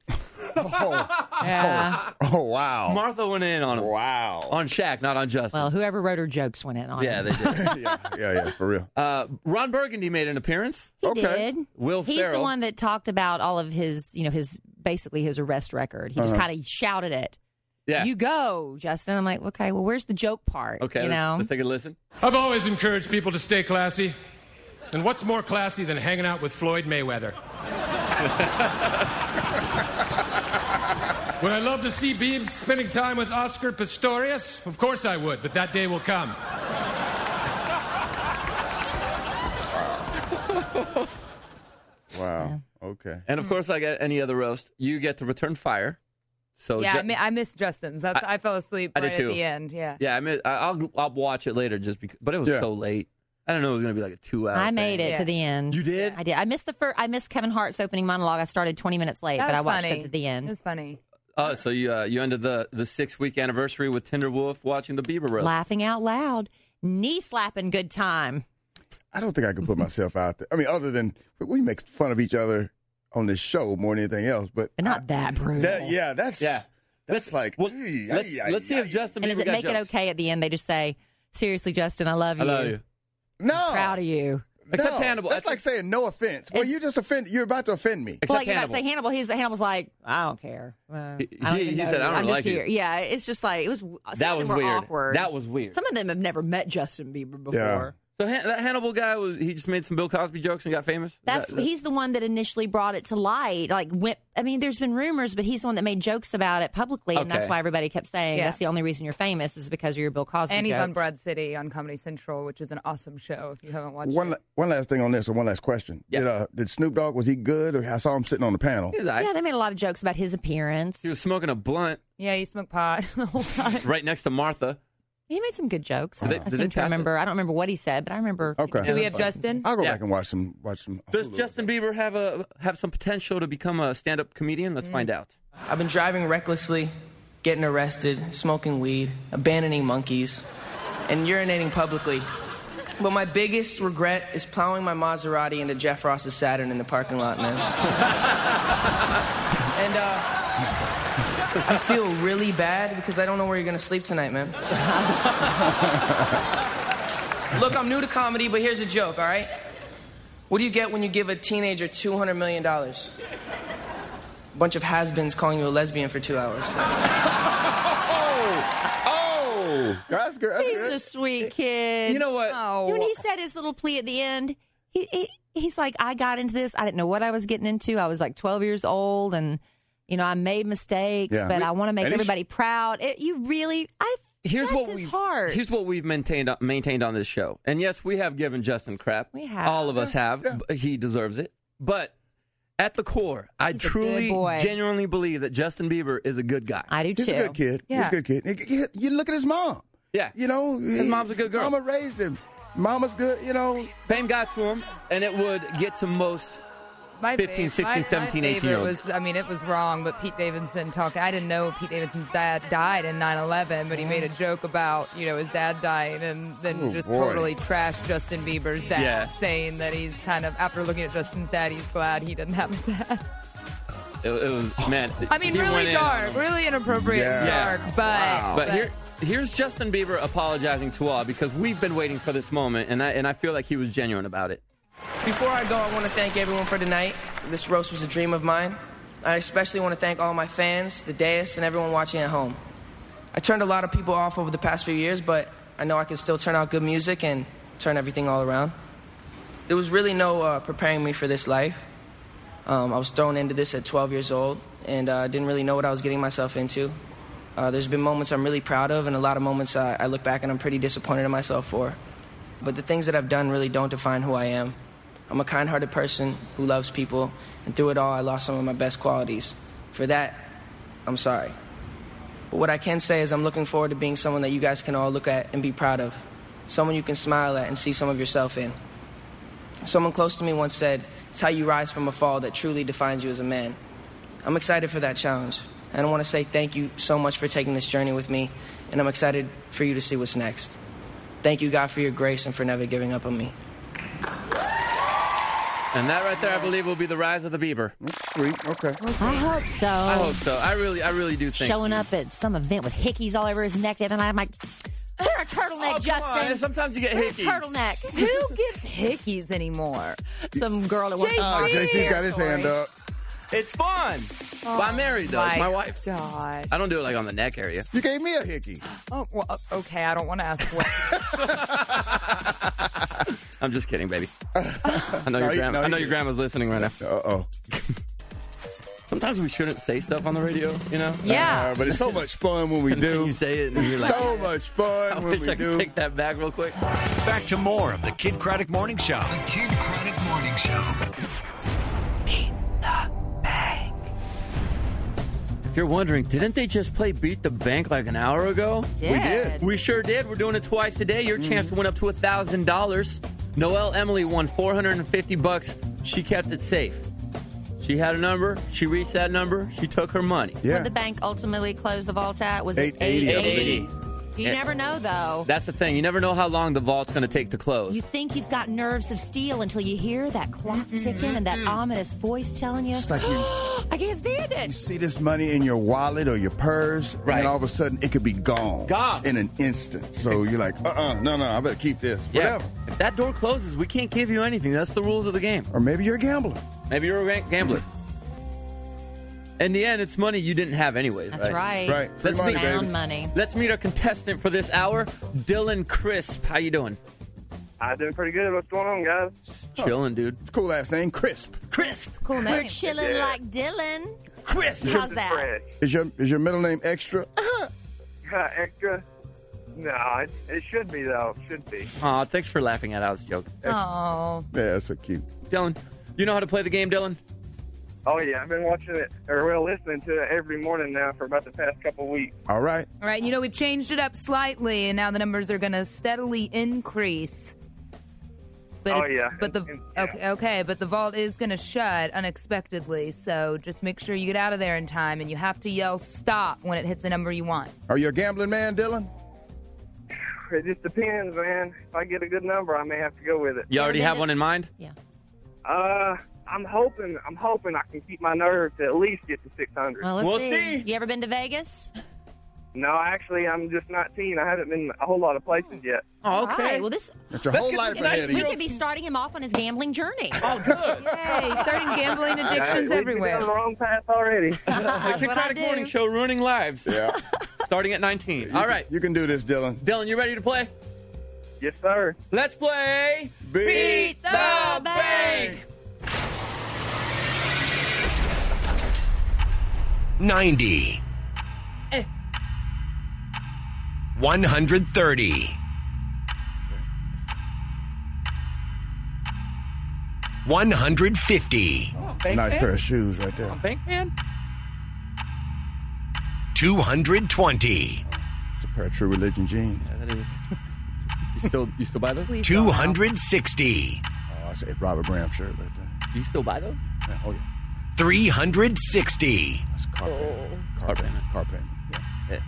Yeah. Oh, wow. Martha went in on him. Wow. On Shaq, not on Justin. Well, whoever wrote her jokes went in on Yeah, him. they did. Yeah, for real. Ron Burgundy made an appearance. He did. Will He's Ferrell. the one that talked about all of his, basically his arrest record. He just kind of shouted it. Yeah. You go, Justin. I'm like, okay, well, where's the joke part? Okay, let's take a listen. I've always encouraged people to stay classy. And what's more classy than hanging out with Floyd Mayweather? Would I love to see Biebs spending time with Oscar Pistorius? Of course I would, but that day will come. Wow. Okay. And of course, like any other roast, you get to return fire. So yeah, I missed Justin's. I fell asleep right at the end. Yeah. Yeah, I'll watch it later just because, but it was so late. I don't know. It was going to be like a 2 hour. I made it to the end. You did? I did. I missed Kevin Hart's opening monologue. I started 20 minutes late, but I watched it to the end. It was funny. Oh, so you ended the 6-week anniversary with Tinder Wolf watching the Bieber roast. Laughing out loud. Knee slapping good time. I don't think I could put myself out there. I mean, other than we make fun of each other on this show more than anything else, but not that brutal. That's like. Let's see if Justin. And does it make it okay at the end? They just say, "Seriously, Justin, I love you. I love you. No, I'm proud of you." Except Hannibal. That's like saying no offense. Well, you just you're about to offend me. Well, you're about to say Hannibal. Hannibal's like, I don't care. He said, I don't like you. Yeah, it's just like, it was. That was weird. Awkward. That was weird. Some of them have never met Justin Bieber before. Yeah. So that Hannibal guy he just made some Bill Cosby jokes and got famous? He's the one that initially brought it to light. There's been rumors, but he's the one that made jokes about it publicly, and that's why everybody kept saying that's the only reason you're famous is because of your Bill Cosby And he's jokes. on Broad City on Comedy Central, which is an awesome show if you haven't watched it. One last thing on this, or one last question. Yeah. Did Snoop Dogg, was he good? Or I saw him sitting on the panel. Yeah, they made a lot of jokes about his appearance. He was smoking a blunt. Yeah, he smoked pot the whole time. Right next to Martha. He made some good jokes. Did I seem to remember. I don't remember what he said, but I remember. Okay. Do we have Justin? I'll go back and watch some. Does Justin Bieber have some potential to become a stand-up comedian? Let's find out. I've been driving recklessly, getting arrested, smoking weed, abandoning monkeys, and urinating publicly. But my biggest regret is plowing my Maserati into Jeff Ross's Saturn in the parking lot, man. And I feel really bad because I don't know where you're going to sleep tonight, man. Look, I'm new to comedy, but here's a joke, all right? What do you get when you give a teenager $200 million? A bunch of has-beens calling you a lesbian for 2 hours. Oh, that's good. He's a sweet kid. You know what? When he said his little plea at the end, he's like, I got into this. I didn't know what I was getting into. I was like 12 years old, and I made mistakes, but I want to make everybody proud. Here's what we've maintained on this show. And yes, we have given Justin crap. We have. All of us have. Yeah. He deserves it. But at the core, I truly, genuinely believe that Justin Bieber is a good guy. I do too. He's a good kid. Yeah. He's a good kid. You look at his mom. Yeah. His mom's a good girl. Mama raised him. Mama's good, Fame got to him, and it would get to most 15, 16, 17, 18-year-olds. It was wrong, but Pete Davidson talking. I didn't know Pete Davidson's dad died in 9/11, but he made a joke about, his dad dying, and then totally trashed Justin Bieber's dad, saying that he's kind of, after looking at Justin's dad, he's glad he didn't have a dad. It was, man. Really dark, really inappropriate and dark, but here's Justin Bieber apologizing to all, because we've been waiting for this moment, and I feel like he was genuine about it. Before I go, I want to thank everyone for tonight. This roast was a dream of mine. I especially want to thank all my fans, the dais, and everyone watching at home. I turned a lot of people off over the past few years, but I know I can still turn out good music and turn everything all around. There was really no preparing me for this life. I was thrown into this at 12 years old, and didn't really know what I was getting myself into. There's been moments I'm really proud of, and a lot of moments I look back and I'm pretty disappointed in myself for. But the things that I've done really don't define who I am. I'm a kind-hearted person who loves people, and through it all, I lost some of my best qualities. For that, I'm sorry. But what I can say is I'm looking forward to being someone that you guys can all look at and be proud of. Someone you can smile at and see some of yourself in. Someone close to me once said, it's how you rise from a fall that truly defines you as a man. I'm excited for that challenge, and I want to say thank you so much for taking this journey with me, and I'm excited for you to see what's next. Thank you, God, for your grace and for never giving up on me. And that right there, I believe, will be the rise of the Bieber. That's sweet. Okay. I hope so. I hope so. I really do think. Showing up at some event with hickeys all over his neck, and I'm like, wear a turtleneck, Justin. On. Sometimes you get hickeys. Turtleneck. Who gets hickeys anymore? Some girl that wants to JC's got his hand up. It's fun. Well, I'm married, though. It's my wife. God. I don't do it like on the neck area. You gave me a hickey. Oh, well, okay. I don't want to ask what. I'm just kidding, baby. I know your grandma's listening right now. Uh-oh. Sometimes we shouldn't say stuff on the radio, you know? Yeah. But it's so much fun when we do. You say it and you're like, so much fun I when wish we I do. could take that back real quick. Back to more of the Kid Craddock Morning Show. The Kid Craddock Morning Show. If you're wondering, didn't they just play Beat the Bank like an hour ago? We did. We sure did. We're doing it twice a day. Your chance to win up to $1,000. Noelle Emily won $450. She kept it safe. She had a number. She reached that number. She took her money. What did the bank ultimately close the vault at? Was it 880? You never know, though. That's the thing. You never know how long the vault's going to take to close. You think you've got nerves of steel until you hear that clock ticking and that ominous voice telling you, It's like I can't stand it. You see this money in your wallet or your purse, and then all of a sudden it could be gone. Gone. In an instant. So you're like, no, I better keep this. Yeah. Whatever. If that door closes, we can't give you anything. That's the rules of the game. Or maybe you're a gambler. Maybe you're a gambler. In the end, it's money you didn't have anyways, That's right. Right. Free Let's money, meet, baby. Found money. Let's meet our contestant for this hour, Dylan Crisp. How you doing? I'm doing pretty good. What's going on, guys? Chilling, dude. It's a cool last name, Crisp. Crisp. Cool name. We're chilling Yeah. like Dylan. Crisp. How's that? Is your middle name Extra? Extra? No, it should be, though. Should be. Aw, thanks for laughing at it. I was joking. Oh. Yeah, that's so cute. Dylan, you know how to play the game, Dylan? Oh, yeah. I've been watching it, listening to it every morning now for about the past couple of weeks. All right. All right, we've changed it up slightly, and now the numbers are going to steadily increase. But but the vault is going to shut unexpectedly, so just make sure you get out of there in time, and you have to yell stop when it hits the number you want. Are you a gambling man, Dylan? It just depends, man. If I get a good number, I may have to go with it. You already have one in mind? Yeah. I'm hoping I can keep my nerve to at least get to 600. Well, We'll see. see. You ever been to Vegas? No, actually, I'm just 19. I haven't been a whole lot of places yet. Oh, All right. Well, That's your whole life ahead of we you. could be starting him off on his gambling journey. Oh, good. Yay, starting gambling addictions everywhere. We're on the wrong path already. The Kid Craddock Morning Show, ruining lives. Yeah. Starting at 19. All right. You can do this, Dylan. Dylan, you ready to play? Yes, sir. Let's play Beat the Bank. 90. 130. 150. Nice pair of shoes right there. Bank man? 220. It's a pair of True Religion jeans. Yeah, that is. You still buy those? 260. Oh, I said Robert Graham shirt right there. You still buy those? Yeah, oh, yeah. 360. That's car payment. Car payment. Yeah.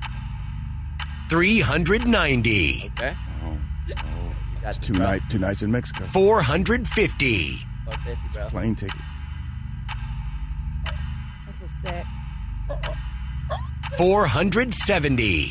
390. Okay. It's two nights in Mexico. 450. Plane ticket. That's just sick. 470.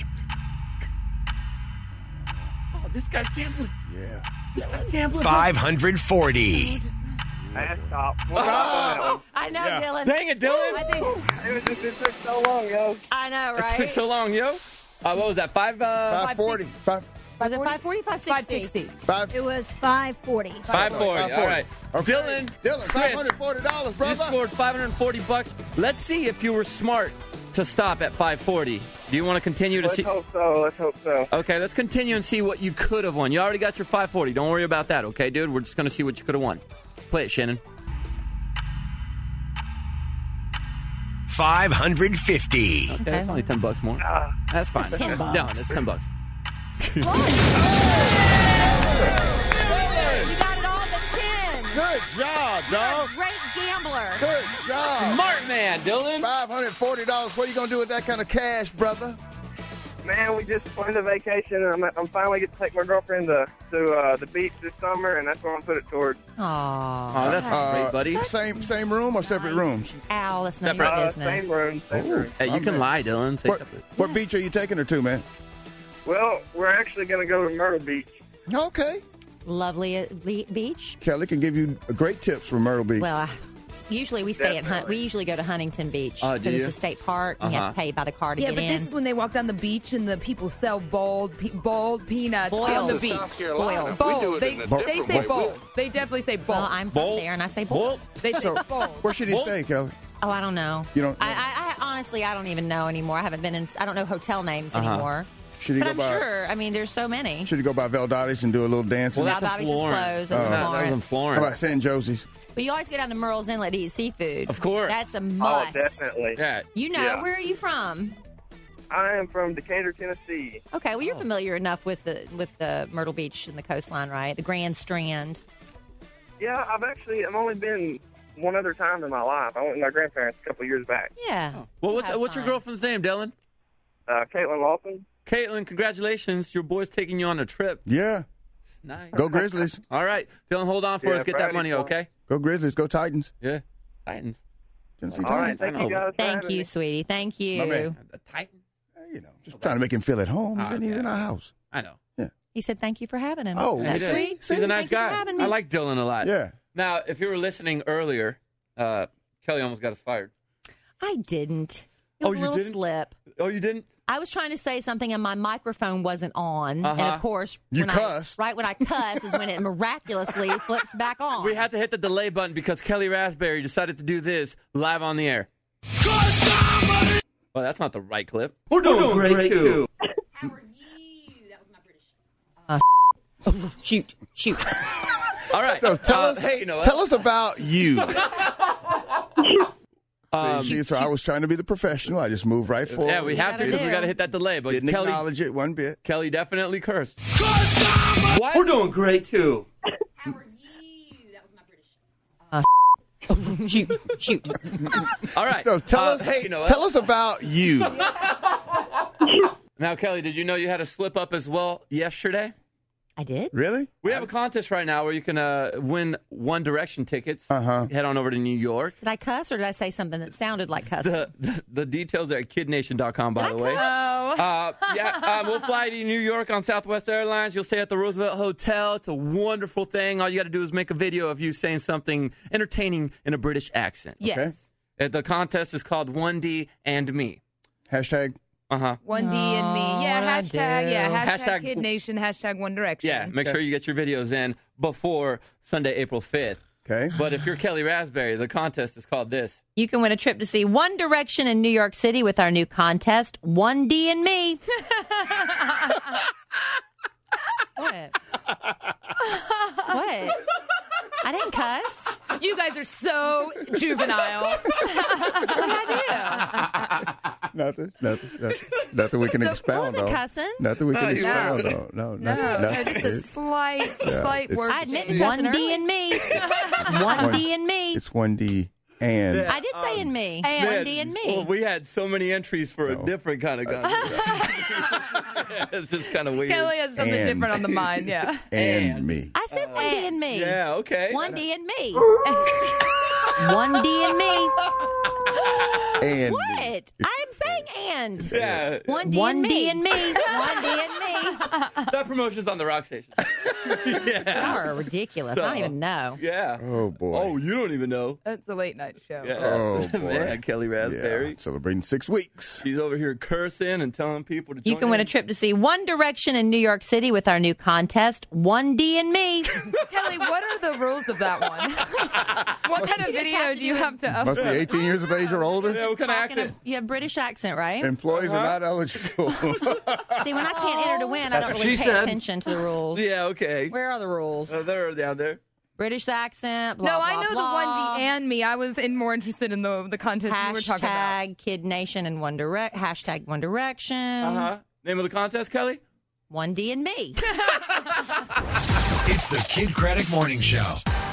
Oh, this guy's gambling. Yeah. This guy's gambling. 540. Stop. I know, Yeah. Dylan. Dang it, Dylan. I think It took so long, yo. I know, It took right? so long, yo. What was that? 540. Was it 540, 560? 560. It was 540. 540. All right. Okay. Dylan, Chris, $540, you brother. scored $540. Let's see if you were smart to stop at 540. Do you want to continue to Let's see? hope so. Let's hope so. Okay, let's continue and see what you could have won. You already got your 540. Don't worry about that, okay, dude? We're just going to see what you could have won. Play it, Shannon. 550. Okay, that's only $10 more. That's fine. It's $10. No, that's $10. You got it all but 10. Good job, dog. Great gambler. Good job. Smart man, Dylan. $540. What are you going to do with that kind of cash, brother? Man, we just planned a vacation, and I'm finally getting to take my girlfriend to the beach this summer, and that's what I'm going to put it towards. Aww. Oh, that's great, buddy. Same room or separate rooms? Ow, that's none of your business. Same room. Hey, you can lie, Dylan. Say something. What beach are you taking her to, man? Well, we're actually going to go to Myrtle Beach. Okay. Lovely beach. Kelly can give you great tips from Myrtle Beach. Well, Usually we stay we usually go to Huntington Beach do because you? it's a state park. And you have to pay by the car to get in. Yeah, but this is when they walk down the beach and the people sell boiled peanuts on the beach. Boiled. Boiled. They say boiled. They definitely say boiled. Well, I'm from there and I say boiled. They say boiled. Where should he stay, Kelly? Oh, I don't know. You don't? I honestly, I don't even know anymore. I haven't been in. I don't know hotel names anymore. Should he But go I'm by, sure. I mean, there's so many. Should he go by Valdotti's and do a little dancing? Well, that's Valdotti's is closed. That's in That was in Florence. Florence. How about San Josie's? But you always go down to Merle's Inlet to eat seafood. Of course. That's a Oh, must. definitely. Yeah. You know, Yeah. where are you from? I am from Decatur, Tennessee. Okay, well, you're familiar enough with the Myrtle Beach and the coastline, right? The Grand Strand. Yeah, I've only been one other time in my life. I went with my grandparents a couple years back. Yeah. Well, what's your girlfriend's name, Dylan? Caitlin Lawson. Caitlin, congratulations. Your boy's taking you on a trip. Yeah. Nice. Go Grizzlies. All right. Dylan, hold on for us. Get that money, okay? Go Grizzlies. Go Titans. Yeah. Titans. Tennessee All right. Titans. Thank you, guys. for Thank having you, me. sweetie. Thank you. My man. The Titans? Just trying to make him feel at home. He's in our house. I know. Yeah. He said thank you for having him. Oh, That's He did. sweet. He's a nice Thank you for guy. having me. I like Dylan a lot. Yeah. Now, if you were listening earlier, Kelly almost got us fired. I didn't. It was a little slip. Oh, you didn't? I was trying to say something and my microphone wasn't on. And of course, You when cuss. When I cuss is when it miraculously flips back on. We had to hit the delay button because Kelly Raspberry decided to do this live on the air. Well, that's not the right clip. We're doing great too. Shoot. All right. So tell us, hey, you know what? tell us about you. So I was trying to be the professional. I just moved right forward. Yeah, we have to because we got to hit that delay. But Didn't Kelly, acknowledge it one bit. Kelly definitely cursed. What? We're doing great too. Shoot. All right. So tell us, hey, you know what? tell us about you. Now, Kelly, did you know you had a slip up as well yesterday? I did. Really? We have a contest right now where you can win One Direction tickets. Head on over to New York. Did I cuss or did I say something that sounded like cussing? The details are at kidnation.com, by the way. Oh. We'll fly to New York on Southwest Airlines. You'll stay at the Roosevelt Hotel. It's a wonderful thing. All you got to do is make a video of you saying something entertaining in a British accent. Yes. Okay? The contest is called 1D and Me. Hashtag. 1D and me. Yeah, hashtag. Yeah, Hashtag Kid Nation. Hashtag One Direction. Yeah, make sure you get your videos in before Sunday, April 5th. Okay. But if you're Kelly Raspberry, the contest is called this. You can win a trip to see One Direction in New York City with our new contest, 1D and Me. What? What? I didn't cuss. You guys are so juvenile. What did I Nothing we can expound wasn't on. cussing. Nothing we can expound on. No, just a slight word. I admit 1D and Me. 1D and Me. It's 1D and. I did say in me. And 1D and Me. Well, we had so many entries for a different kind of gun. It's just kind of weird. Kelly has something And- different on the mind, yeah. and me. I said 1D and Me. Yeah, okay. 1D and Me. 1D and Me. And What? me. I am saying and. Yeah. 1D and Me. 1D and Me. That promotion's on the rock station. Yeah. You are ridiculous. I don't even know. Yeah. Oh, boy. Oh, you don't even know. That's a late night show. Yeah. Oh, boy. Man, Kelly Raspberry. Yeah, celebrating 6 weeks. She's over here cursing and telling people to join You can win a trip to see One Direction in New York City with our new contest, 1D and Me. Kelly, what are the rules of that one? What kind of video do you have to upload? Must be 18 years of age or older. Yeah, what kind of accent? You have British accent, right? Employees are not eligible. See, when I can't enter to win, I don't what really she pay said. attention to the rules. Yeah, okay. Where are the rules? They're down there. British accent, blah, No, blah, I know blah. the 1D and me. I was more interested in the contest you were talking about. Hashtag Kid Nation and hashtag One Direction. Name of the contest, Kelly? 1D and Me. It's the Kid Craddock Morning Show.